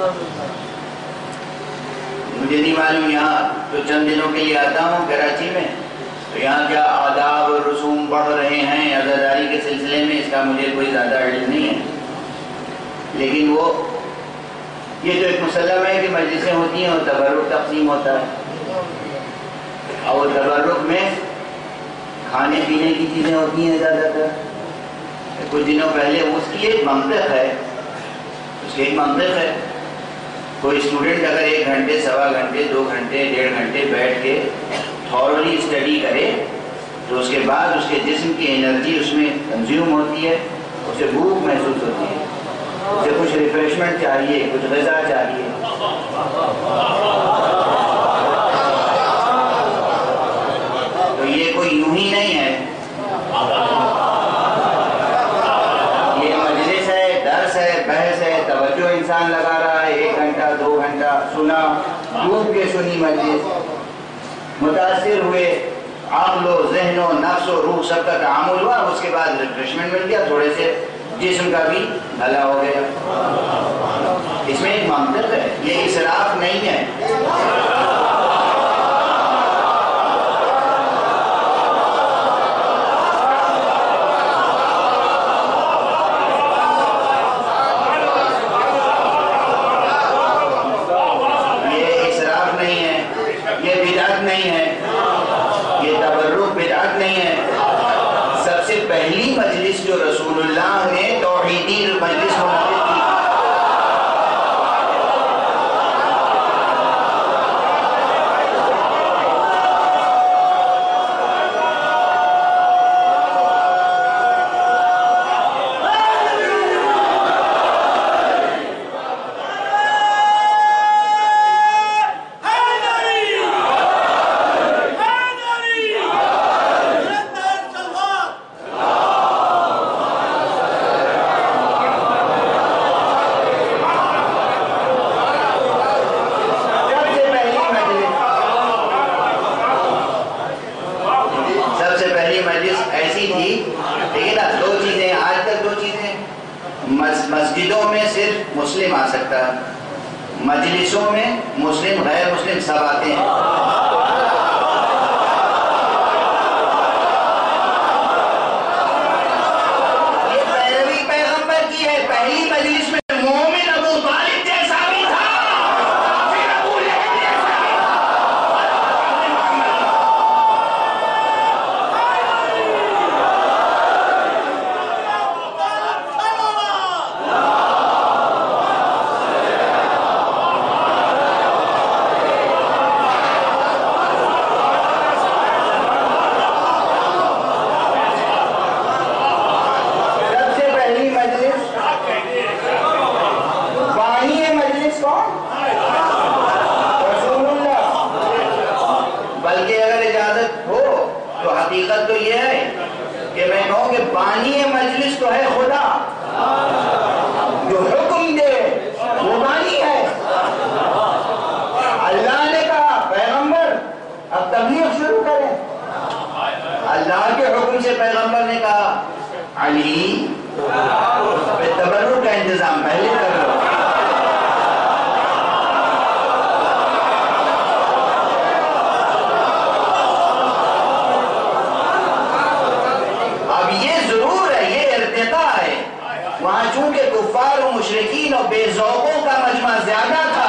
مجھے نہیں معلوم، یہاں تو چند دنوں کے لیے آتا ہوں کراچی میں، تو یہاں کیا آداب اور رسوم پڑھ رہے ہیں عزاداری کے سلسلے میں، اس کا مجھے کوئی زیادہ علم نہیں ہے. لیکن وہ یہ تو ایک مسلم ہے کہ مجلسیں ہوتی ہیں اور تبرک تقسیم ہوتا ہے، اور تبرک میں کھانے پینے کی چیزیں ہوتی ہیں زیادہ تر. کچھ دنوں پہلے اس کی ایک منطق ہے، اس کی ایک منطق ہے. کوئی اسٹوڈنٹ اگر 1 گھنٹے، سوا گھنٹے، 2 گھنٹے، 1.5 گھنٹے بیٹھ کے تھورلی اسٹڈی کرے تو اس کے بعد اس کے جسم کی انرجی اس میں کنزیوم ہوتی ہے، اسے بھوک محسوس ہوتی ہے، اسے کچھ ریفریشمنٹ چاہیے، کچھ غذا چاہیے. تو یہ کوئی یوں ہی نہیں ہے، یہ مجلس ہے، درس ہے، بحث ہے، توجہ انسان لگا رہا ہے، 1 گھنٹہ 2 گھنٹہ سنا، ڈوب کے سنی مجلس، متاثر ہوئے، عقل و ذہن و نفس و روح سب کا تعامل ہوا، اس کے بعد ریفریشمنٹ مل گیا، تھوڑے سے جسم کا بھی بھلا ہو گیا. اس میں ایک منطق ہے، یہ اسراف نہیں ہے. یہ اسراف نہیں ہے، یہ بدعت نہیں ہے، یہ تبرک بدعت نہیں ہے. سب سے پہلی مجلس جو رسول اللہ نے توحیدی مجلس منعقد کی، مسجدوں میں صرف مسلم آ سکتا ہے، مجلسوں میں مسلم غیر مسلم سب آتے ہیں. یہ پیروی پیغمبر کی ہے. پہلی مجلس میں مومن ابو طالب جیسا بھی تھا، پھر ابو لہب جیسا بھی تھا. تو حقیقت تو یہ ہے کہ میں کہوں کہ بانی مجلس تو ہے خدا، جو حکم دے وہ بانی ہے۔ اللہ نے کہا پیغمبر اب تبلیغ شروع کریں، اللہ کے حکم سے پیغمبر نے کہا علی تبرک کا انتظام پہلے کر لو۔ اب یہ ضرور ہے، یہ ارتقاء ہے۔ وہاں چونکہ کفار و مشرکین اور بے ذوقوں کا مجمع زیادہ تھا،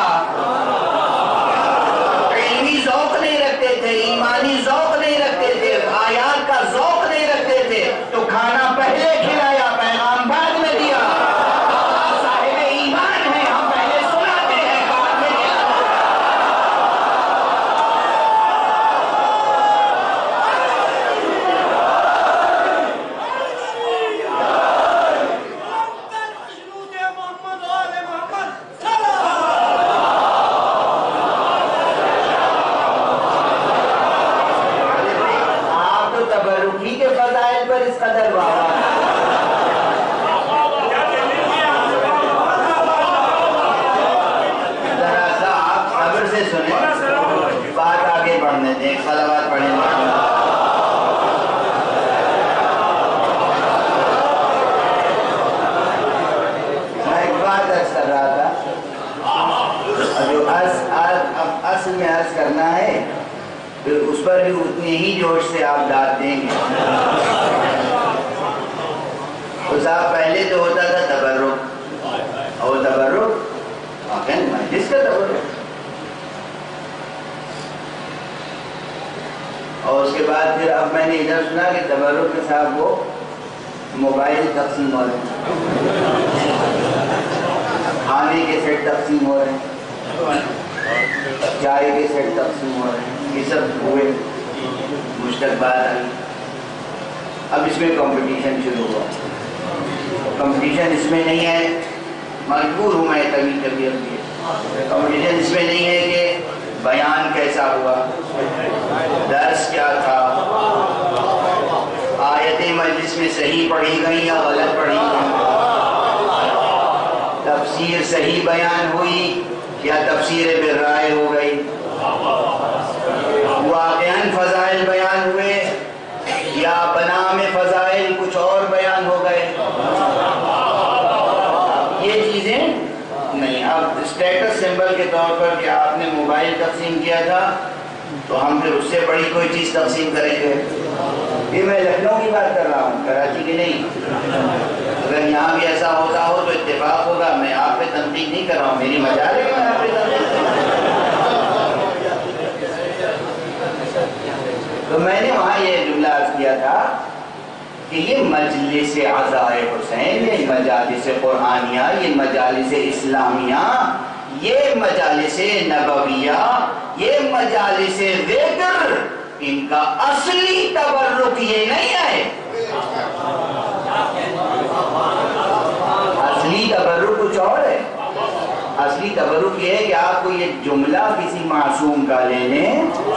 علمی ذوق نہیں رکھتے تھے، ایمانی ذوق نہیں رکھتے تھے، آیات کا ذوق نہیں رکھتے تھے، تو کھانا پہلے کھلایا پیغام بعد میں دیا۔ صاحب ایمان ہے، ہم پہلے سناتے ہیں بعد میں اس قدر بابا ذرا سا آپ صبر سے سنیں، بات آگے بڑھنے دیں، ایک صلوات پڑھیں۔ میں ایک بات عرض کر رہا تھا، جو اصل میں عرض کرنا ہے پھر اس پر بھی اتنی ہی جوش سے آپ داد دیں گے۔ تو صاحب پہلے تو ہوتا تھا تبرک، اور تبرک واقعی مجلس کا تبرک، اور اس کے بعد پھر اب میں نے ادھر سنا کہ تبرک کے صاحب وہ موبائل تقسیم ہو رہے ہیں، کھانے کے سیٹ تقسیم ہو رہے ہیں، چائے کے سیٹ تقسیم ہو رہے ہیں، یہ سب ہوئے مشتقبات آئی۔ اب اس میں کمپٹیشن شروع ہوا۔ کمپٹیشن اس میں نہیں ہے، مجبور ہوں میں کبھی کبھی کمپٹیشن اس میں نہیں ہے کہ بیان کیسا ہوا، درس کیا تھا، آیتیں مجلس میں صحیح پڑھی گئیں یا غلط پڑھی گئیں، تفسیر صحیح بیان ہوئی یا تفسیر بالرائے ہو گئی، واقعاً فضائل بیان ہوئے یا بنام فضائل کچھ اور بیان ہو گئے، یہ چیزیں نہیں۔ اب اسٹیٹس سمبل کے طور پر کہ آپ نے موبائل تقسیم کیا تھا تو ہم پھر اس سے بڑی کوئی چیز تقسیم کریں گے۔ یہ میں لکھنؤ کی بات کر رہا ہوں، کراچی کی نہیں۔ اگر یہاں بھی ایسا ہوتا ہو تو اتفاق ہوگا، میں آپ پہ تنقید نہیں کر رہا ہوں، میری مجال ہے کہ میں آپ پہ تنقید کر رہا ہوں۔ تو میں نے وہاں یہ جملہ عرض کیا تھا کہ یہ مجلس عزائے حسین، یہ مجالس قرآنیہ، یہ مجالس اسلامیہ، یہ مجالس نبویہ، یہ مجالس ذکر، ان کا اصلی تبرک یہ نہیں ہے۔ اصلی تبرک کچھ اور ہے۔ اصلی تبرک یہ ہے کہ آپ کو یہ جملہ کسی معصوم کا لے لیں،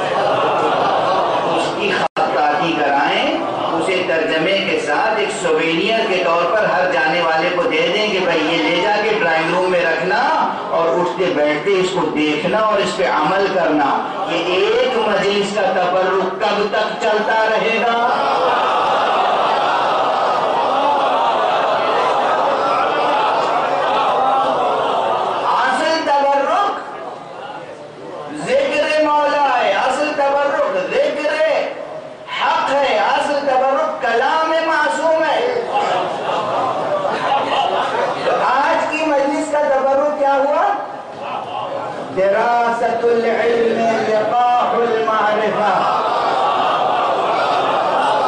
اس کی خطاطی کرائیں، اسے ترجمے کے ساتھ ایک سووینئر کے طور پر ہر جانے والے کو دے دیں کہ بھائی یہ لے جا کے ڈرائنگ روم میں رکھنا اور اٹھتے بیٹھتے اس کو دیکھنا اور اس پہ عمل کرنا۔ یہ ایک مجلس کا تبرک کب تک چلتا رہے گا؟ اصل تبرک ذکر مولا ہے، اصل تبرک ذکر حق ہے، اصل تبرک کلام معصوم ہے۔ تو آج کی مجلس کا تبرک کیا ہوا؟ دراست العلم لقاح المعرفہ۔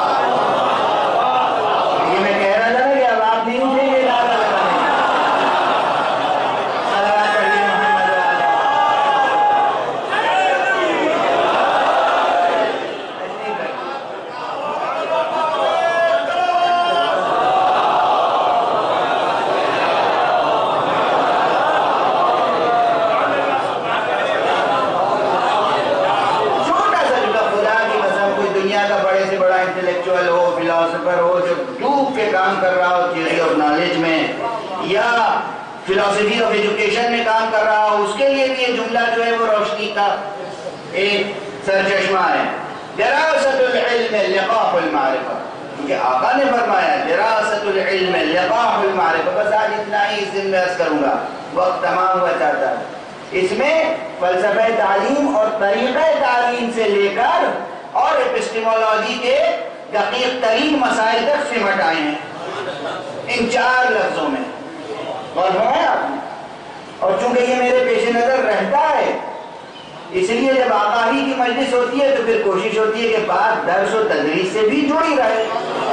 دنیا کا بڑے سے بڑا انٹلیکچوئل ہو، فلاسفر ہو، جو ڈوب کے کام کر رہا ہو تھیوری آف نالج میں یا فلاسفی آف ایجوکیشن میں کام کر رہا ہو، اس کے لیے بھی یہ جملہ جو ہے وہ روشنی کا ایک سرچشمہ ہے۔ دراست العلم لقاح المعرفہ، کیونکہ آقا نے فرمایا دراست العلم لقاح المعرفہ۔ بس آج اتنا ہی اس دن میں عرض کروں گا، وقت تمام ہوا چاہتا ہے۔ اس میں فلسفہ تعلیم اور طریقہ تعلیم سے لے کر اور ایپسٹیمولوجی کے دقیق ترین مسائل تک سمٹ آئے ہیں ان 4 لفظوں میں، اور ہے آپ نے۔ اور چونکہ یہ میرے پیش نظر رہتا ہے، اس لیے جب آقا ہی کی مجلس ہوتی ہے تو پھر کوشش ہوتی ہے کہ بات درس و تدریس سے بھی جڑی رہے،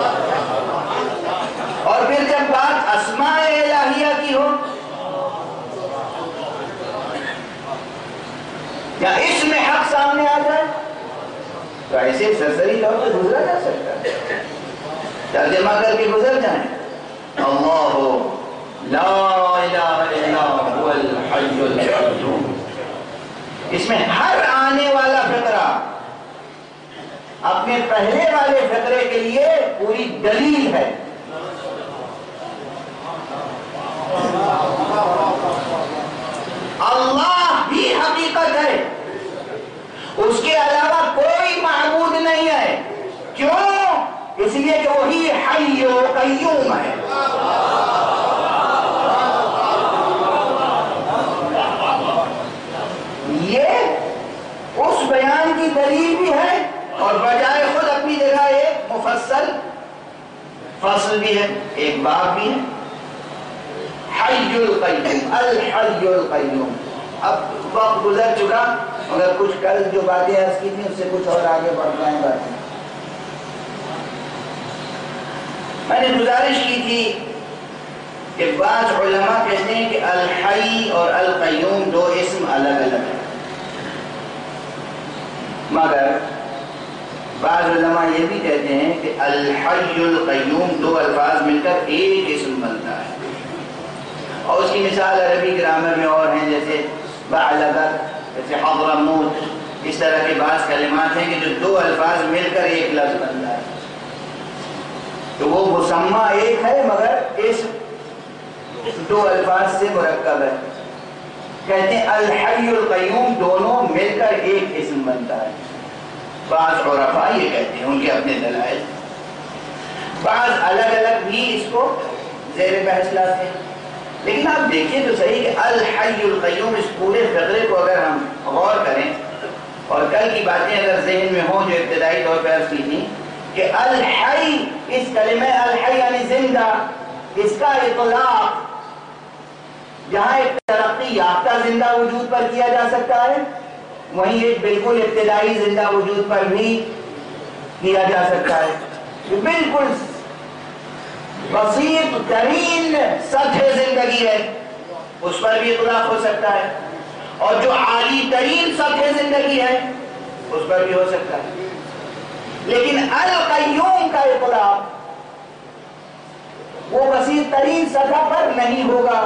اور پھر جب بات اسماء الہیہ کی ہو یا اسم حق سامنے آ جائے تو ایسے سرسری طور پہ گزرا جا سکتا ہے، ترجمہ کر کے گزر جائیں۔ اللہ لا الہ الا هو الحی القیوم، اس میں ہر آنے والا فقرہ اپنے پہلے والے فقرے کے لیے پوری دلیل ہے۔ اللہ بھی حقیقت ہے، اس کے علاوہ کوئی معبود نہیں ہے۔ کیوں؟ اس لیے کہ وہی حی و قیوم ہے۔ یہ اس بیان کی دلیل بھی ہے اور بجائے خود اپنی جگہ ایک مفصل فصل بھی ہے، ایک باب بھی ہے۔ حی القیوم، الحی القیوم۔ اب وقت گزر چکا، مگر کچھ کل جو باتیں عرض کی تھیں اس سے کچھ اور آگے بڑھ جائیں باتیں۔ میں نے گزارش کی تھی کہ بعض علماء کہتے ہیں کہ الحی اور القیوم 2 اسم الگ الگ ہیں، مگر بعض علماء یہ بھی کہتے ہیں کہ الحی القیوم 2 الفاظ مل کر ایک اسم بنتا ہے، اور اس کی مثال عربی گرامر میں اور ہیں، جیسے بعلبک، جیسے حضرموت، اس طرح کے بعض کلمات ہیں کہ جو 2 الفاظ مل کر ایک لفظ بنتا ہے، تو وہ مسمى ایک ہے مگر اسم 2 الفاظ سے مرکب ہے۔ کہتے ہیں الحی القیوم دونوں مل کر ایک اسم بنتا ہے۔ بعض عرفاء یہ کہتے ہیں، ان کے اپنے دلائل، بعض الگ الگ بھی اس کو زیر بحث لاتے ہیں۔ لیکن آپ دیکھیں تو صحیح کہ الحی القیوم اس پورے فقرے کو اگر ہم غور کریں اور کل کی باتیں اگر ذہن میں ہوں جو ابتدائی طور پر عرض کی تھی کہ الحی، اس کلمہ الحی یعنی زندہ، اس کا اطلاق جہاں ایک ترقی یافتہ زندہ وجود پر کیا جا سکتا ہے، وہیں ایک بالکل ابتدائی زندہ وجود پر بھی کیا جا سکتا ہے۔ بالکل بسیط ترین سطح زندگی ہے اس پر بھی اطلاق ہو سکتا ہے، اور جو عالی ترین سطح زندگی ہے اس پر بھی ہو سکتا ہے، لیکن القیوم کا اطلاق وہ بسیط ترین سطح پر نہیں ہوگا۔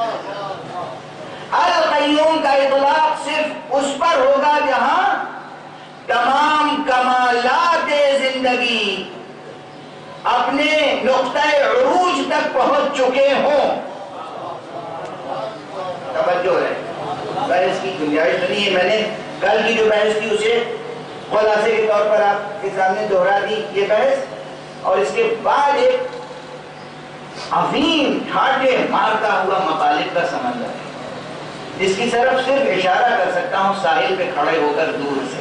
القیوم کا اطلاق صرف اس پر ہوگا جہاں تمام کمالات زندگی اپنے نقطہ عروج تک پہنچ چکے ہوں۔ توجہ ہے، بحث کی گنجائش نہیں ہے، میں نے کل کی جو بحث کی اسے خلاصے کے طور پر آپ کے سامنے دہرا دی یہ بحث، اور اس کے بعد ایک عظیم ٹھاٹھے مارتا ہوا مطالب کا سمندر ہے جس کی طرف صرف اشارہ کر سکتا ہوں ساحل پہ کھڑے ہو کر دور سے،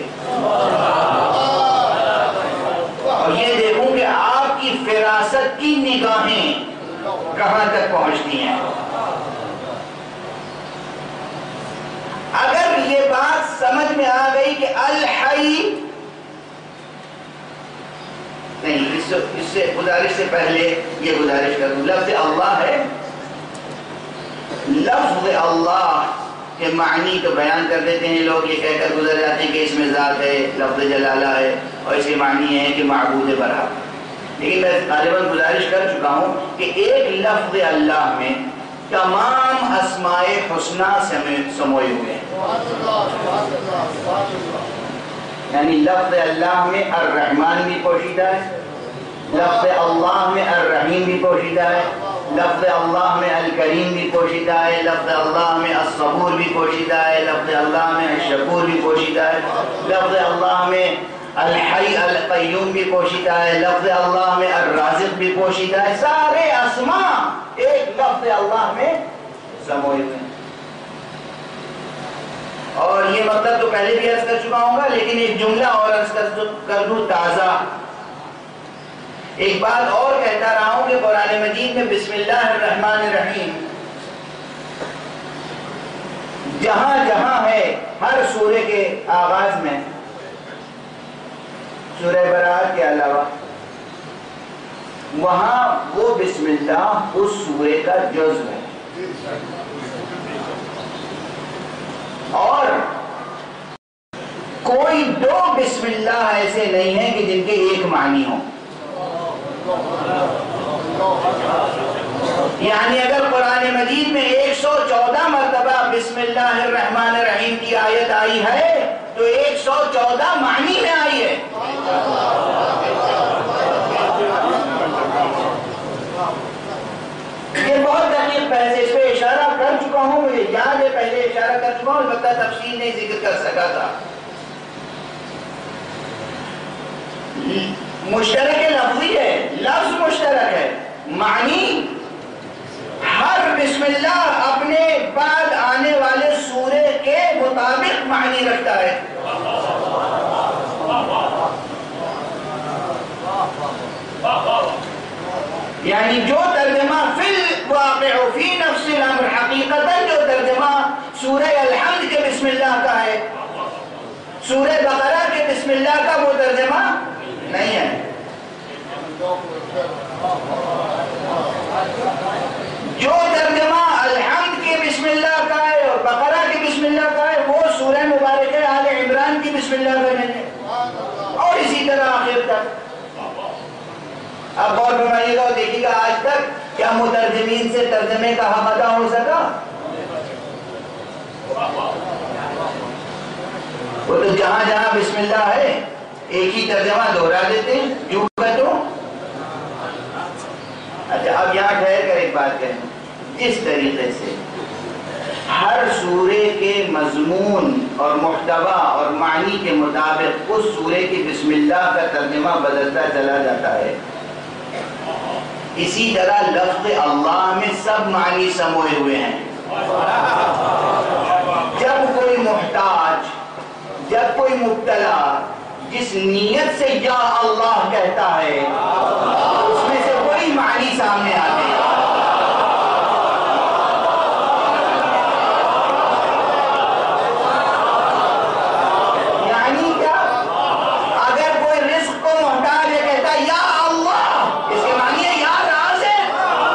اور یہ دیکھوں کہ آپ کی فراست کی نگاہیں کہاں تک پہنچتی ہیں۔ اگر یہ بات سمجھ میں آ گئی کہ الحی نہیں، اس سے گزارش سے پہلے یہ گزارش کروں، لفظ اللہ ہے، لفظ اللہ کے معنی تو بیان کر دیتے ہیں لوگ، یہ کہہ کر گزر جاتے ہیں کہ اس میں ذات ہے، لفظ جلالہ ہے، اور اس کے معنی ہے کہ معبود برحق۔ لیکن میں غالباً گزارش کر چکا ہوں کہ ایک لفظ اللہ میں تمام اسماء حسنہ سموئے ہوئے ہیں۔ یعنی لفظ اللہ میں الرحمن بھی پوشیدہ ہے، لفظ اللہ میں الرحیم بھی پوشیدہ ہے، لفظ اللہ میں الکریم بھی پوشیدہ ہے، لفظ اللہ میں الصبور بھی پوشیدہ ہے، لفظ اللہ میں الشکور بھی پوشیدہ ہے، لفظ اللہ میں الحی القیوم بھی پوشیدہ ہے، لفظ اللہ میں الرازق بھی پوشیدہ ہے۔ سارے اسماء ایک لفظ اللہ میں سموئے ہوئے ہیں۔ اور یہ مطلب تو پہلے بھی عرض کر چکا ہوں گا، لیکن ایک جملہ اور عرض کر دوں تازہ۔ ایک بات اور کہتا رہا ہوں کہ قرآن مجید میں بسم اللہ الرحمن الرحیم جہاں جہاں ہے، ہر سورے کے آغاز میں، سورہ برات کے علاوہ، وہاں وہ بسم اللہ اس سورے کا جزو ہے۔ اور کوئی دو بسم اللہ ایسے نہیں ہیں کہ جن کے ایک معنی ہوں۔ یعنی اگر قرآن مجید میں 114 مرتبہ بسم اللہ الرحمن الرحیم کی آیت آئی ہے تو 114 معنی میں آئی ہے۔ یہ بہت دقیق بحث ہے، اس پہ اشارہ کر چکا ہوں، مجھے یاد ہے پہلے اشارہ کر چکا ہوں، البتہ تفصیل نہیں ذکر کر سکا تھا۔ مشترک لفظی ہے، لفظ مشترک ہے، معنی ہر بسم اللہ اپنے بعد آنے والے سورے کے مطابق معنی رکھتا ہے۔ یعنی جو ترجمہ فی الواقع فی نفس الامر، حقیقتاً جو ترجمہ سورہ الحمد کے بسم اللہ کا ہے، سورہ بقرہ کے بسم اللہ کا وہ ترجمہ نہیں ہے۔ جو ترجمہ الحمد کے بسم اللہ کا ہے اور بقرہ کے بسم اللہ کا ہے، وہ سورہ مبارکہ آل عمران کی بسم اللہ کا نہیں ہے، اور اسی طرح آخر تک۔ اب غور فرمائیے گا اور دیکھیے گا آج تک کیا مترجمین سے ترجمے کا حق ادا ہو سکا؟ وہ تو جہاں جہاں بسم اللہ ہے ایک ہی ترجمہ دہرا دیتے ہیں، جو کہ تو اچھا اب یہاں ٹھہر کر ایک بات کہیں، جس طریقے سے ہر سورے کے مضمون اور محتوا اور معنی کے مطابق اس سورے کی بسم اللہ کا ترجمہ بدلتا چلا جاتا ہے، اسی طرح لفظ اللہ میں سب معنی سموئے ہوئے ہیں۔ جب کوئی محتاج، جب کوئی مبتلا جس نیت سے یا اللہ کہتا ہے، اس میں سے وہی معنی سامنے آتے ہیں۔ یعنی کیا؟ اگر کوئی رزق کو محتاج ہے کہتا ہے یا اللہ، اس کے معنی ہے یا رازق۔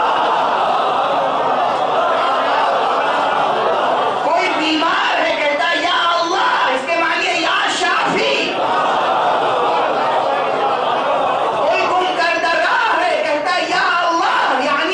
کوئی بیمار ہے کہتا ہے یا اللہ، اس کے معنی ہے یا شافی۔ کوئی گم کردہ راہ ہے کہتا ہے یا اللہ، یعنی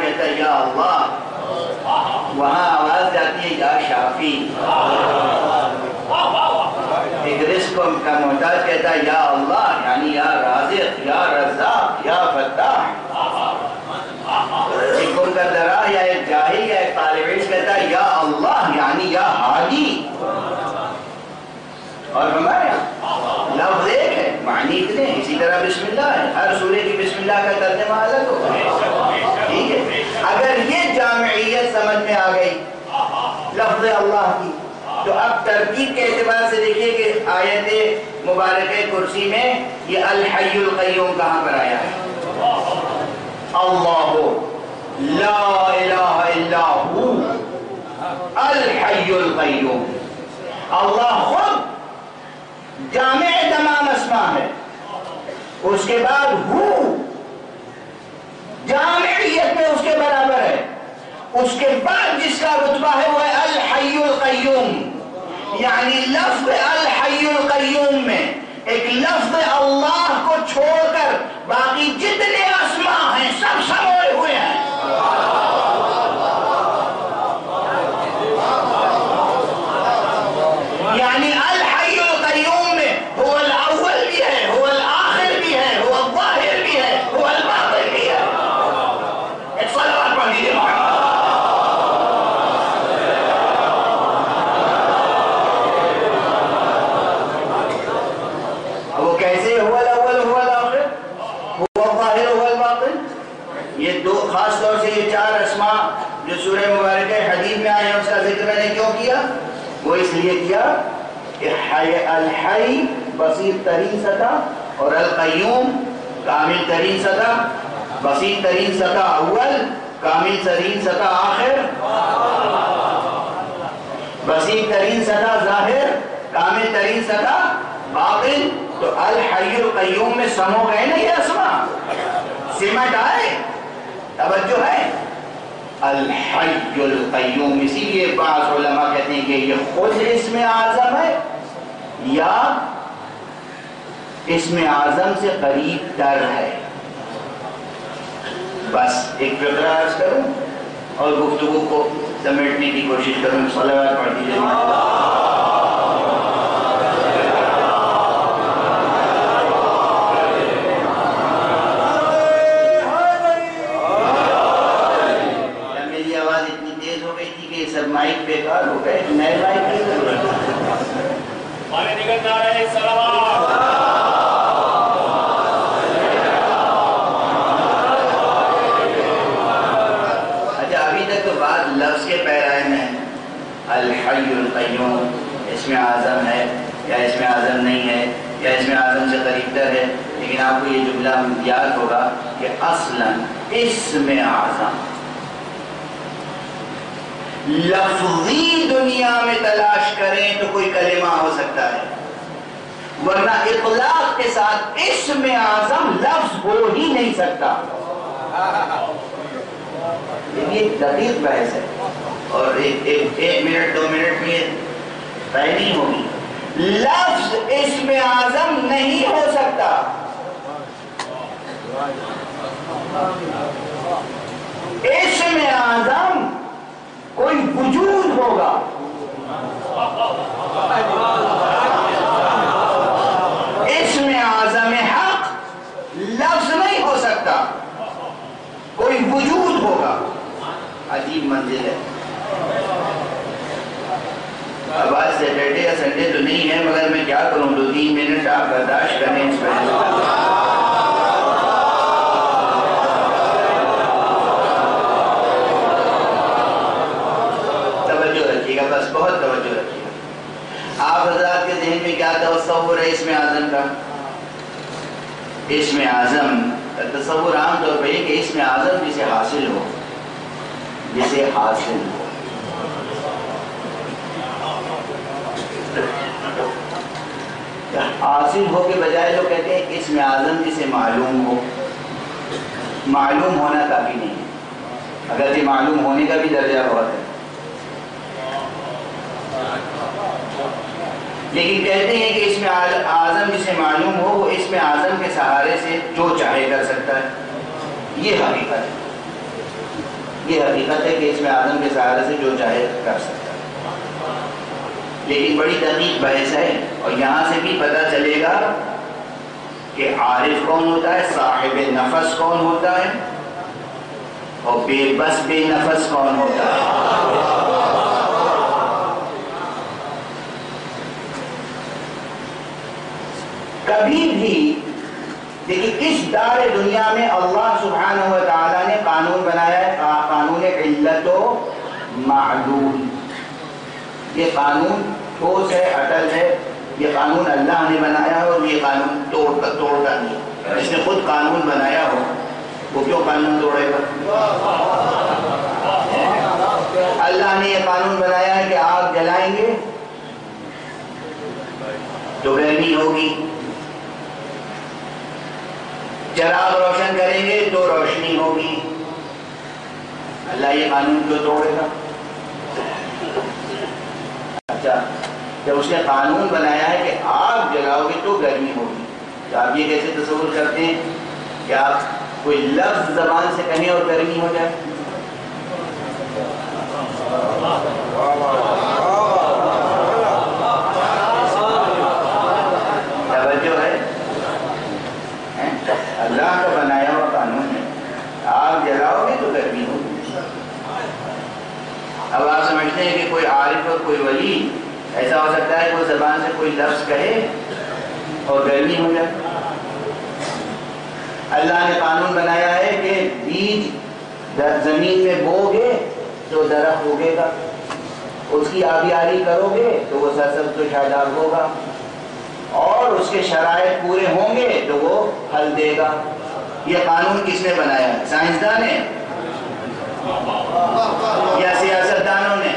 کہتا ہے یا اللہ، وہاں آواز جاتی ہے یا شافی۔ ایک رزق کا محتاج کہتا ہے یا اللہ، یعنی یا رازق، یا رزاق، یا فتاح۔ ایک درا یا ایک جاہل یا ایک طالب علم کہتا ہے یا اللہ، یعنی یا ہادی۔ اور ہمارے یہاں لفظ ایک ہے، معنی اتنے، اسی طرح بسم اللہ ہے، ہر سورے کی بسم اللہ کا ترجمہ الگ ہوگا، ٹھیک ہے۔ اگر یہ جامعیت سمجھ میں آ گئی لفظ اللہ کی، تو اب ترتیب کے اعتبار سے دیکھیے کہ آیت مبارکہ کرسی میں یہ الحی القیوم کہاں پر آیا ہے؟ اللہ لا الہ الا ہو الحی القیوم۔ اللہ خود جامع تمام اسماء ہے، اس کے بعد ہو جامعیت میں اس کے برابر ہے، اس کے بعد جس کا رتبہ ہے وہ ہے الحی القیوم۔ یعنی لفظ الحی القیوم میں ایک لفظ اللہ کو چھوڑ کر باقی جتنے اسماء ہیں سب سموئے ہوئے ہیں۔ یعنی الحی القیوم میں هو الاول بھی ہے، هو الآخر بھی ہے، هو الظاہر بھی ہے، هو الباطن بھی ہے۔ ایک صلوات پڑھ لیجیے محمد۔ وہ کیسے هو الاول هو الآخر هو الظاہر هو الباطن؟ یہ دو خاص طور سے یہ چار اسماء جو سورہ مبارکہ حدید میں آئے ہیں اس کا ذکر میں نے کیوں کیا؟ وہ اس لیے کیا کہ الحی بسیط ترین سطح اور القیوم کامل ترین سطح، بسیط ترین سطح اول، کامل ترین سطح آخر، بسیط ترین سطح ظاہر، کامل ترین سطح باطن۔ تو الحی القیوم میں سمو گئے نا یہ اسماء، سمٹ آئے، توجہ ہے۔ الحی القیوم، اسی لیے بعض علماء کہتے ہیں کہ یہ خود اسم اعظم ہے یا اسم اعظم سے قریب تر ہے۔ بس ایک فقرہ عرض کروں اور گفتگو کو سمیٹنے کی کوشش کروں۔ صلوات پڑھ دیجیے۔ مائک بیکار ہو گئے، نئے مائک کی ضرورت ہے۔ ہمارے نگہدار ہے صلوات۔ اچھا، ابھی تک تو بات لفظ کے پیرائے میں الحی القیوم اسم اعظم ہے یا اسم اعظم نہیں ہے یا اسم اعظم سے قریب تر ہے، لیکن آپ کو یہ جملہ یاد ہوگا کہ اصلاً اسم اعظم لفظی دنیا میں تلاش کریں تو کوئی کلمہ ہو سکتا ہے، ورنہ اطلاق کے ساتھ اسم اعظم لفظ ہو ہی نہیں سکتا۔ یہ دقیق بحث ہے اور ایک منٹ دو منٹ میں طے نہیں ہوگی۔ لفظ اسم اعظم نہیں ہو سکتا، اسم اعظم کوئی وجود ہوگا۔ اسم اعظم حق لفظ نہیں ہو سکتا، کوئی وجود ہوگا۔ عجیب منزل ہے۔ اب آج سیٹرڈے یا سنڈے تو نہیں ہے، مگر میں کیا کروں، 2-3 منٹ آپ برداشت کریں اس پر۔ بس بہت توجہ رکھیے گا۔ آپ حضرات کے ذہن میں کیا تصور ہے اسم اعظم کا؟ اسم اعظم کا تصور عام طور پر یہ کہ اسم اعظم جسے حاصل ہو، جسے حاصل ہو۔ حاصل ہو کے بجائے لوگ کہتے ہیں اسم اعظم جسے معلوم ہو۔ معلوم ہونا کافی نہیں ہے، اگرچہ معلوم ہونے کا بھی درجہ بہت ہے، لیکن کہتے ہیں کہ اسم اعظم جسے معلوم ہو وہ اسم اعظم کے سہارے سے جو چاہے کر سکتا ہے۔ یہ حقیقت ہے۔ یہ حقیقت ہے کہ اسم اعظم کے سہارے سے جو چاہے کر سکتا ہے، لیکن بڑی دقیق بحث ہے، اور یہاں سے بھی پتہ چلے گا کہ عارف کون ہوتا ہے، صاحب نفس کون ہوتا ہے، اور بے بس بے نفس کون ہوتا ہے۔ کبھی بھی دیکھیں اس دار دنیا میں اللہ سبحانہ و تعالیٰ نے قانون بنایا ہے، قانون علت و معلول۔ یہ قانون ٹھوس ہے، اٹل ہے، یہ قانون اللہ نے بنایا اور یہ قانون توڑتا نہیں۔ اس نے خود قانون بنایا ہو وہ کیوں قانون توڑے گا؟ اللہ نے یہ قانون بنایا ہے کہ آگ جلائیں گے تو گرمی ہوگی، چراغ روشن کریں گے تو روشنی ہوگی۔ اللہ یہ قانون کیوں توڑے گا؟ اچھا، جب اس نے قانون بنایا ہے کہ آگ جلاؤ گے تو گرمی ہوگی، تو آپ یہ کیسے تصور کرتے ہیں کہ آپ کوئی لفظ زبان سے کہیں اور گرمی ہو جائے؟ توجہ ہے؟ اللہ کا بنایا ہوا قانون ہے، آگ جلاؤ گے تو گرمی ہوگی۔ اب آپ سمجھتے ہیں کہ کوئی عارف اور کوئی ولی ایسا ہو سکتا ہے کہ وہ زبان سے کوئی لفظ کہے اور گرمی ہو جائے؟ اللہ نے قانون بنایا ہے کہ بیج زمین میں بو گے تو درخت اگے گا، اس کی آبیاری کرو گے تو وہ سرسبز و شاداب ہوگا، اور اس کے شرائط پورے ہوں گے تو وہ پھل دے گا۔ یہ قانون کس نے بنایا ہے؟ سائنسدان نے یا سیاستدانوں نے؟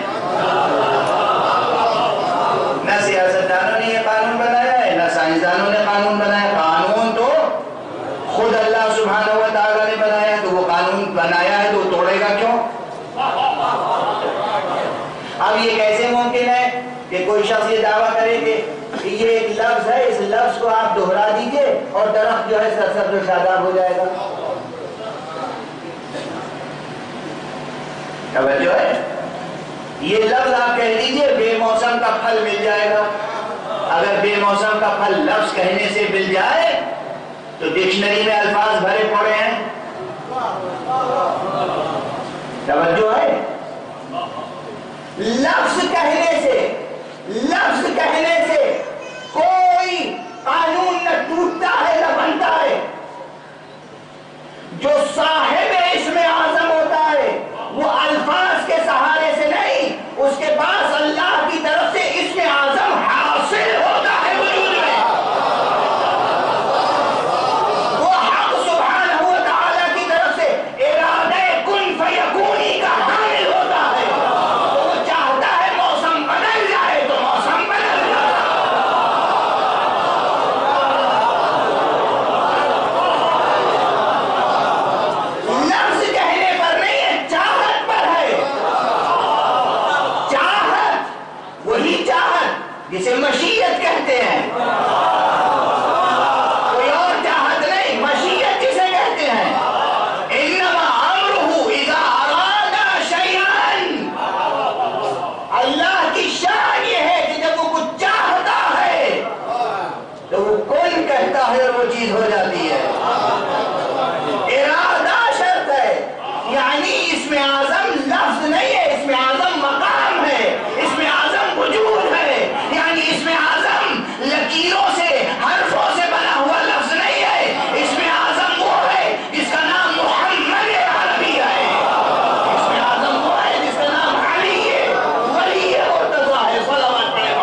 نہ سیاستدانوں نے یہ قانون بنایا ہے، نہ سائنسدانوں نے قانون بنایا۔ قانون تو خود اللہ سبحانہ و تعالیٰ نے بنایا، تو وہ قانون بنایا ہے تو توڑے گا کیوں؟ اب یہ کیسے ممکن ہے کہ کوئی شخص یہ دعویٰ کرے کہ یہ ایک لفظ ہے، اس لفظ کو آپ دہرا دیجئے اور درخت جو ہے سرسبز و شاداب ہو جائے گا؟ توجہ ہے؟ یہ لفظ آپ کہہ دیجئے بے موسم کا پھل مل جائے گا۔ اگر بے موسم کا پھل لفظ کہنے سے مل جائے تو ڈکشنری میں الفاظ بھرے پڑے ہیں۔ توجہ ہے؟ لفظ کہنے سے کوئی قانون نہ ٹوٹتا ہے نہ بنتا ہے۔ جو صاحب اسم اعظم ہوتا ہے وہ الفاظ کے سہارے سے نہیں، اس کے پاس اللہ کی طرف سے اسم اعظم حاصل ہوتا ہے وجود میں۔ وہ حق سبحانہ و تعالیٰ کی طرف سے ارادہ کن فیکونی کا حامل ہوتا ہے، تو وہ چاہتا ہے موسم بدل جائے تو موسم بدل جائے۔ لفظ کہنے پر نہیں ہے، چاہت پر ہے۔ چاہت وہی چاہت جسے مشیت کہتے ہیں، کوئی اور چاہت نہیں، مشیت جسے کہتے ہیں۔ انما امرہ اذا اراد شیئا، اللہ کی شان یہ ہے کہ جب وہ کچھ چاہتا ہے تو وہ کن کہتا ہے اور وہ چیز ہو جاتی ہے۔ ارادہ شرط ہے، یعنی اسم اعظم لفظ نہیں ہے، اسم اعظم مقام ہے، اسم اعظم وجود ہے۔ یعنی اسم اعظم لکیروں سے حرفوں سے بنا ہوا لفظ نہیں ہے، اسم اعظم وہ ہے جس کا نام محمد عربی ہے، اسم اعظم وہ ہے جس کا نام علی ہے، ولی مرتضیٰ ہے۔ صلوات پڑھے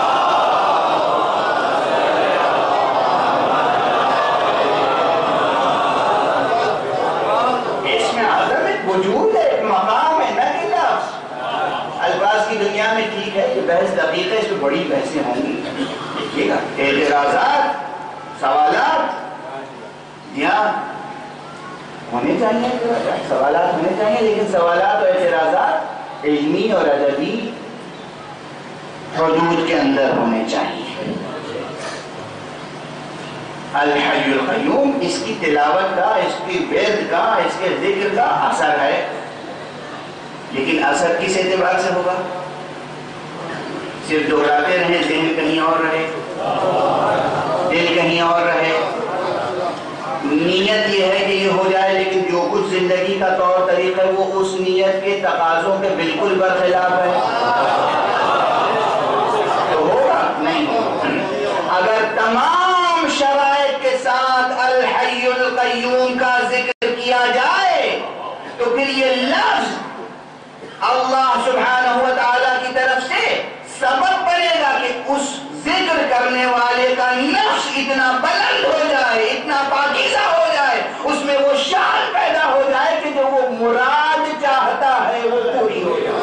اسم اعظم ایک وجود ہے، ایک مقام ہے، نہ کہ لفظ۔ الفاظ کی دنیا میں ٹھیک ہے، یہ بحث دقیق ہے، اس میں بڑی بحثیں ہوں گی، ٹھیک ہے؟ اعتراضات، سوالات، جی ہاں ہونے چاہیے، سوالات ہونے چاہیے، لیکن سوالات اور اعتراضات علمی اور ادبی حدود کے اندر ہونے چاہیے۔ الحی القیوم اس کی تلاوت کا، اس کی ورد کا، اس کے ذکر کا اثر ہے لیکن اثر کس اعتبار سے ہوگا؟ صرف دہراتے رہیں، ذہن کہیں اور رہے، دل کہیں اور رہے، نیت یہ ہے کہ یہ ہو جائے، لیکن جو کچھ زندگی کا طور طریقہ ہے وہ اس نیت کے تقاضوں کے بالکل برخلاف ہے، تو ہوگا؟ نہیں ہوگا۔ اگر تمام شرائط کے ساتھ الحی القیوم کا ذکر کیا جائے تو پھر یہ لفظ اللہ سبحانہ و تعالیٰ کی طرف سے سبب بنے گا کہ اس ذکر کرنے والے کا نفس اتنا بلند ہو جائے، اتنا پاکیزہ ہو جائے، اس میں وہ شان پیدا ہو جائے کہ جو وہ مراد چاہتا ہے وہ پوری ہو جائے۔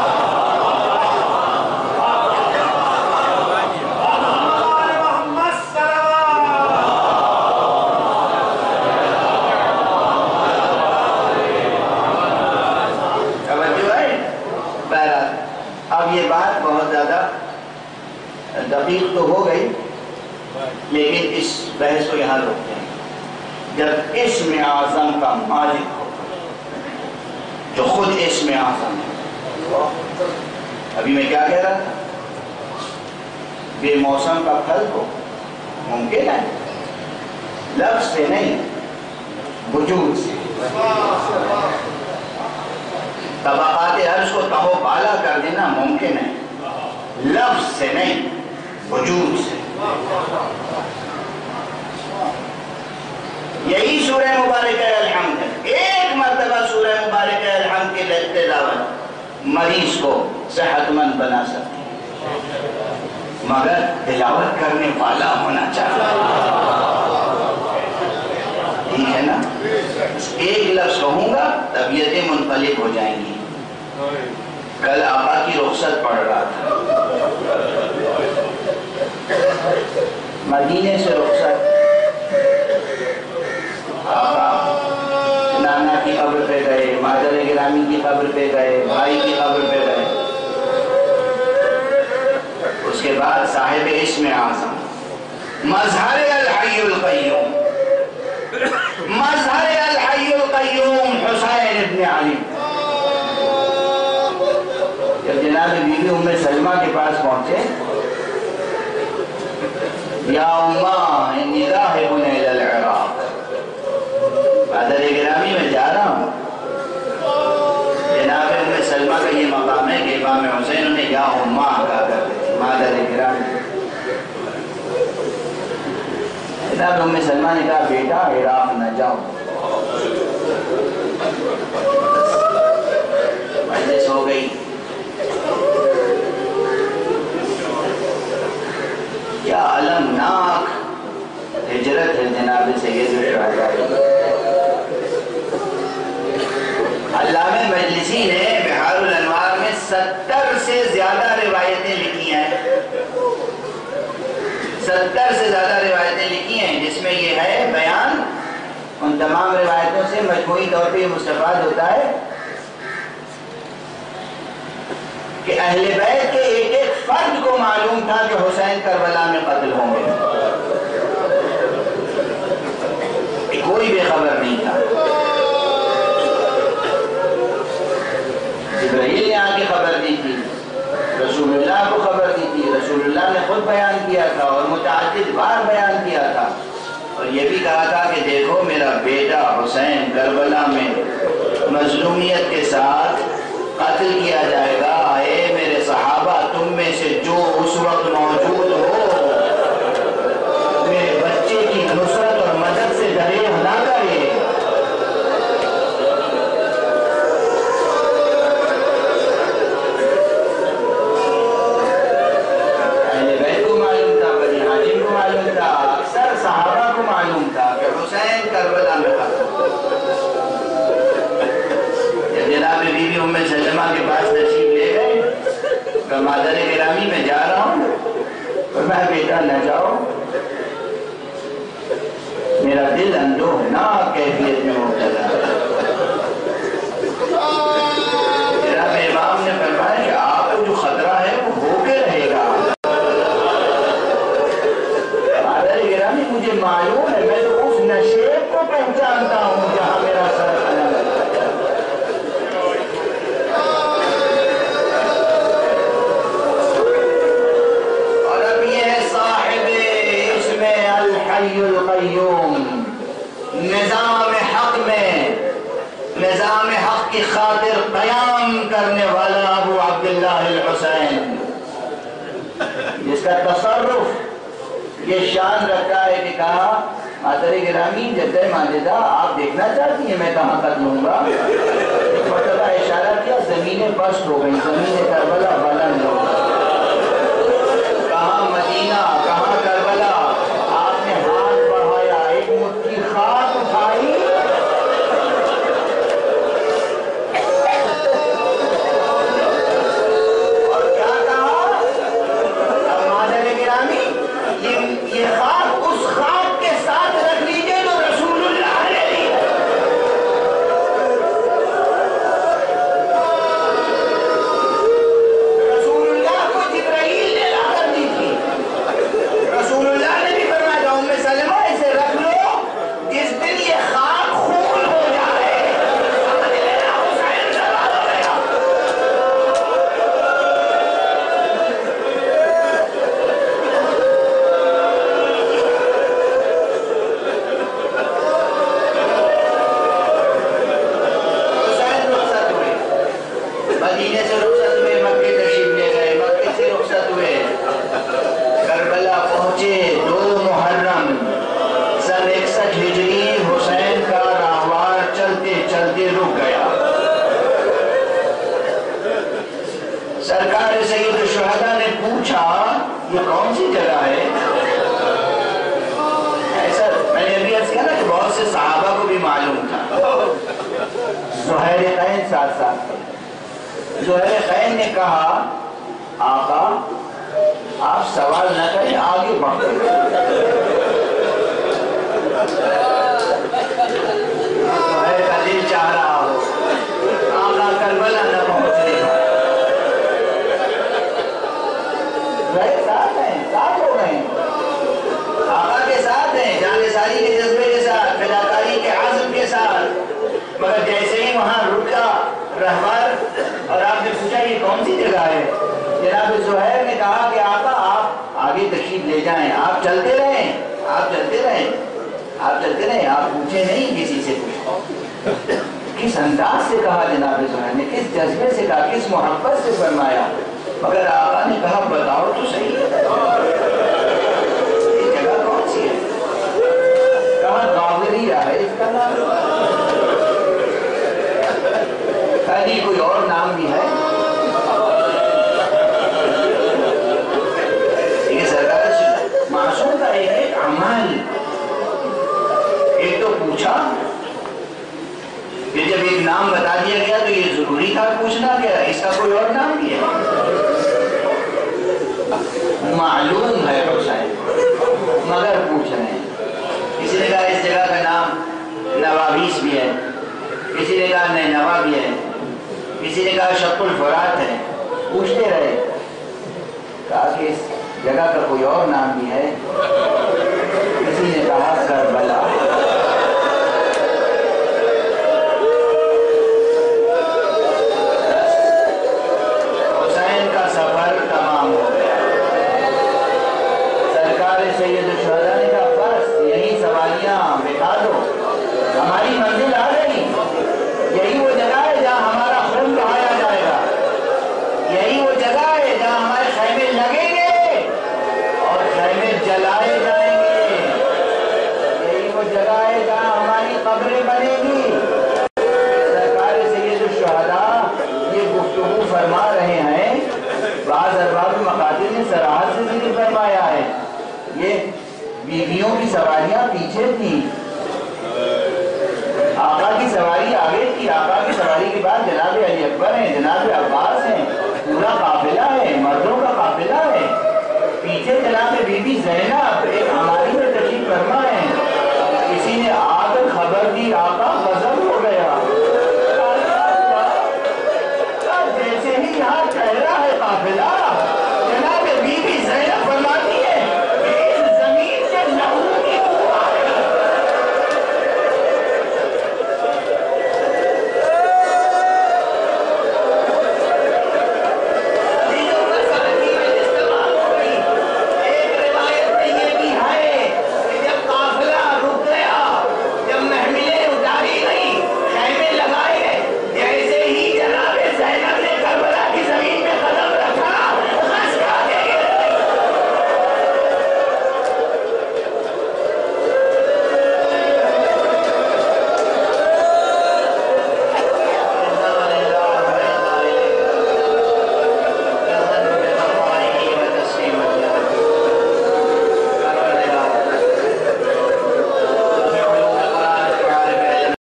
اب یہ بات بہت زیادہ دقیق تو ہو گئی، لیکن اس بحث کو یہاں روکتے ہیں۔ جب اسم اعظم کا مالک ہو جو خود اسم اعظم ہے، ابھی میں کیا کہہ رہا تھا؟ بے موسم کا پھل کو ممکن ہے لفظ سے نہیں وجود سے، طبقات عرض کو تہو بالا کر دینا ممکن ہے لفظ سے نہیں وجود سے۔ یہی سورہ مبارکہ الحمد ہے۔ ایک مرتبہ سورہ مبارکہ الحمد کی تلاوت مریض کو صحت مند بنا سکتی ہے، مگر تلاوت کرنے والا ہونا چاہیے، ٹھیک ہے نا؟ ایک لفظ کہوں گا طبیعتیں منقلب ہو جائیں گی۔ کل آقا کی رخصت پڑھ رہا تھا، مدینے سے رخصت، آقا نانا کی قبر پہ گئے، مادر گرامی کی قبر پہ گئے، بھائی کی قبر پہ گئے، اس کے بعد صاحب اسم اعظم مظہر الحی القیوم، مظہر الحی القیوم حسین ابن علی، جب جناب بی بی ام سلمہ کے پاس پہنچے، یا امہ انی ذاہب الی العراق، مادر گرامی میں جا رہا ہوں۔ جناب ام سلمہ کا یہ مقام ہے کہ امام حسین انہیں یا امہ کہا کرتے تھے، مادر گرامی۔ جناب ام سلمہ نے کہا بیٹا عراق نہ جاؤ۔ مجلس ہو گئی، کیا المناک ہجرت ہے جناب سید الشہداء۔ علامہ مجلسی نے بحار الانوار میں 70 سے زیادہ روایتیں لکھی ہیں، 70 سے زیادہ روایتیں لکھی ہیں، جس میں یہ ہے بیان ان تمام روایتوں سے مجموعی طور پہ یہ مستفاد ہوتا ہے کہ اہل بیت کے ایک ایک فرد کو معلوم تھا کہ حسین کربلا میں قتل ہوں گے، کوئی بے خبر نہیں تھا۔ جبرائیل نے آ کے خبر دی تھی، رسول اللہ کو خبر دی تھی، رسول اللہ نے خود بیان کیا تھا اور متعدد بار بیان کیا تھا، اور یہ بھی کہا تھا کہ دیکھو میرا بیٹا حسین کربلا میں مظلومیت کے ساتھ قتل کیا جائے گا، اے میرے صحابہ تم میں سے جو اس وقت موجود ہو میرے بچے کی نصرت اور مدد سے دریغ نہ کرے۔ اہل بیت کو معلوم تھا، بنی ہاشم کو معلوم تھا، اکثر صحابہ کو معلوم تھا کہ حسین کربلا میں قتل۔ جناب بی بی ام سلمہ کے پاس تشریف لے گئے، میں مادر گرامی میں جا رہا ہوں، اور میں بیٹا نہ جاؤ، میرا دل اندوہناک کیفیت میں مبتلا ہے۔ جناب امام نے فرمایا کہ آپ کو جو خطرہ ہے وہ ہو کے رہے گا۔ مادر گرامی مجھے معلوم ہے، میں تو اس نشیب کو پہچانتا ہوں جہاں میرا سر خاطر قیام کرنے والا ابو عبداللہ الحسین، جس کا تصرف یہ شان رکھتا ہے کہ کہا مادر گرامی جدہ ماجدہ آپ دیکھنا چاہتی ہیں میں کہاں قتل ہوں گا؟ ایک مرتبہ اشارہ کیا، زمینیں پست ہو گئی، زمین کربلا بلند ہو گئی، کہاں مدینہ کہاں کربلا، آپ نے ہاتھ بڑھایا، ایک مٹھی خاک اٹھائی، اور کیا کہا؟ اب مادر گرامی یہ خاک اس خاک کے ساتھ رکھ لیجئے جو رسول اللہ نے دی ہے۔ رسول اللہ کو جبرائیل نے لا کر دی تھی، رسول اللہ نے بھی فرمایا ام سلمہ اسے رکھ لو، جس دن یہ خاک خون ہو جائے حسین سوال ہو گیا۔ مدینے سے رخصت ہوئے، مکے تشریف لے گئے، مکے سے رخصت ہوئے، کربلا پہنچے 2 محرم سن 61 ہجری، حسین کا راہوار چلتے چلتے رک گیا۔ سرکار سید الشہداء نے پوچھا یہ کون سی جگہ ہے؟ ایسا میں نے ابھی عرض کیا نا کہ بہت سے صحابہ کو بھی معلوم تھا، زہیرین ساتھ ساتھ تھے۔ زہیرین نے کہا آقا آپ سوال نہ کریں، آگے بڑھتے زہیر کا دل چاہ رہا ہو آقا کربلا نہ پہنچنے کا۔ زہیر ساتھ ہیں، ساتھ ہو گئے ہیں، آقا کے ساتھ ہیں، جانثاری کے جذبے کے ساتھ، فداکاری کے عزم کے ساتھ، مگر جیسے ہی وہاں رکا رہبر اور آپ نے پوچھا یہ کون سی جگہ ہے، جناب زہیر نے کہا کہ آقا آپ آگے تشریف لے جائیں، آپ چلتے رہیں، آپ چلتے رہیں، آپ چلتے رہیں، آپ پوچھیں نہیں کسی سے کچھ۔ کس انداز سے کہا جناب زہیر نے، کس جذبے سے کہا، کس محبت سے فرمایا، مگر آقا نے کہا بتاؤ تو صحیح یہ جگہ کون سی ہے؟ کہا غاوریہ ہے اس کا نام، کہیں کوئی اور نام بھی ہے؟ یہ سرکار معصوم کا ایک عمل، ایک تو پوچھا، پھر جب ایک نام بتا دیا گیا تو یہ ضروری تھا پوچھنا کہ اس کا کوئی اور نام بھی ہے؟ معلوم ہے حسین مگر پوچھ رہے ہیں۔ کسی نے کہا اس جگہ کا نام نوابیس بھی ہے، کسی نے کہا نینوا بھی ہے، کسی نے کہا شق الفرات ہے، پوچھتے رہے، کہا کہ اس جگہ کا کوئی اور نام بھی ہے، کسی نے کہا کربلا۔ حسین کا سفر تمام ہو گیا، سرکار سید الشہداء نے کہا بس یہی سواریاں بٹھا دو، ہماری منزل آ گئی، یہی وہ جگہ ہے جہاں ہمارا خون بہایا جائے گا، یہی وہ جگہ ہے جہاں ہمارے خیمے لگیں گے اور خیمے جلائے جائیں گے، یہی وہ جگہ ہے جہاں ہماری قبریں بنیں گی۔ سرکار سید الشہداء یہ گفتگو فرما رہے ہیں، بعض ارباب مقادیر نے صراحت سے ذکر فرمایا ہے، یہ بیویوں کی سواریاں پیچھے تھیں، آقا کی سواری آگے تھی، آقا کی سواری کے بعد جناب علی اکبر ہیں، جناب عباس ہیں، پورا قافلہ ہے، مردوں کا قافلہ ہے، پیچھے جناب بی بی زینب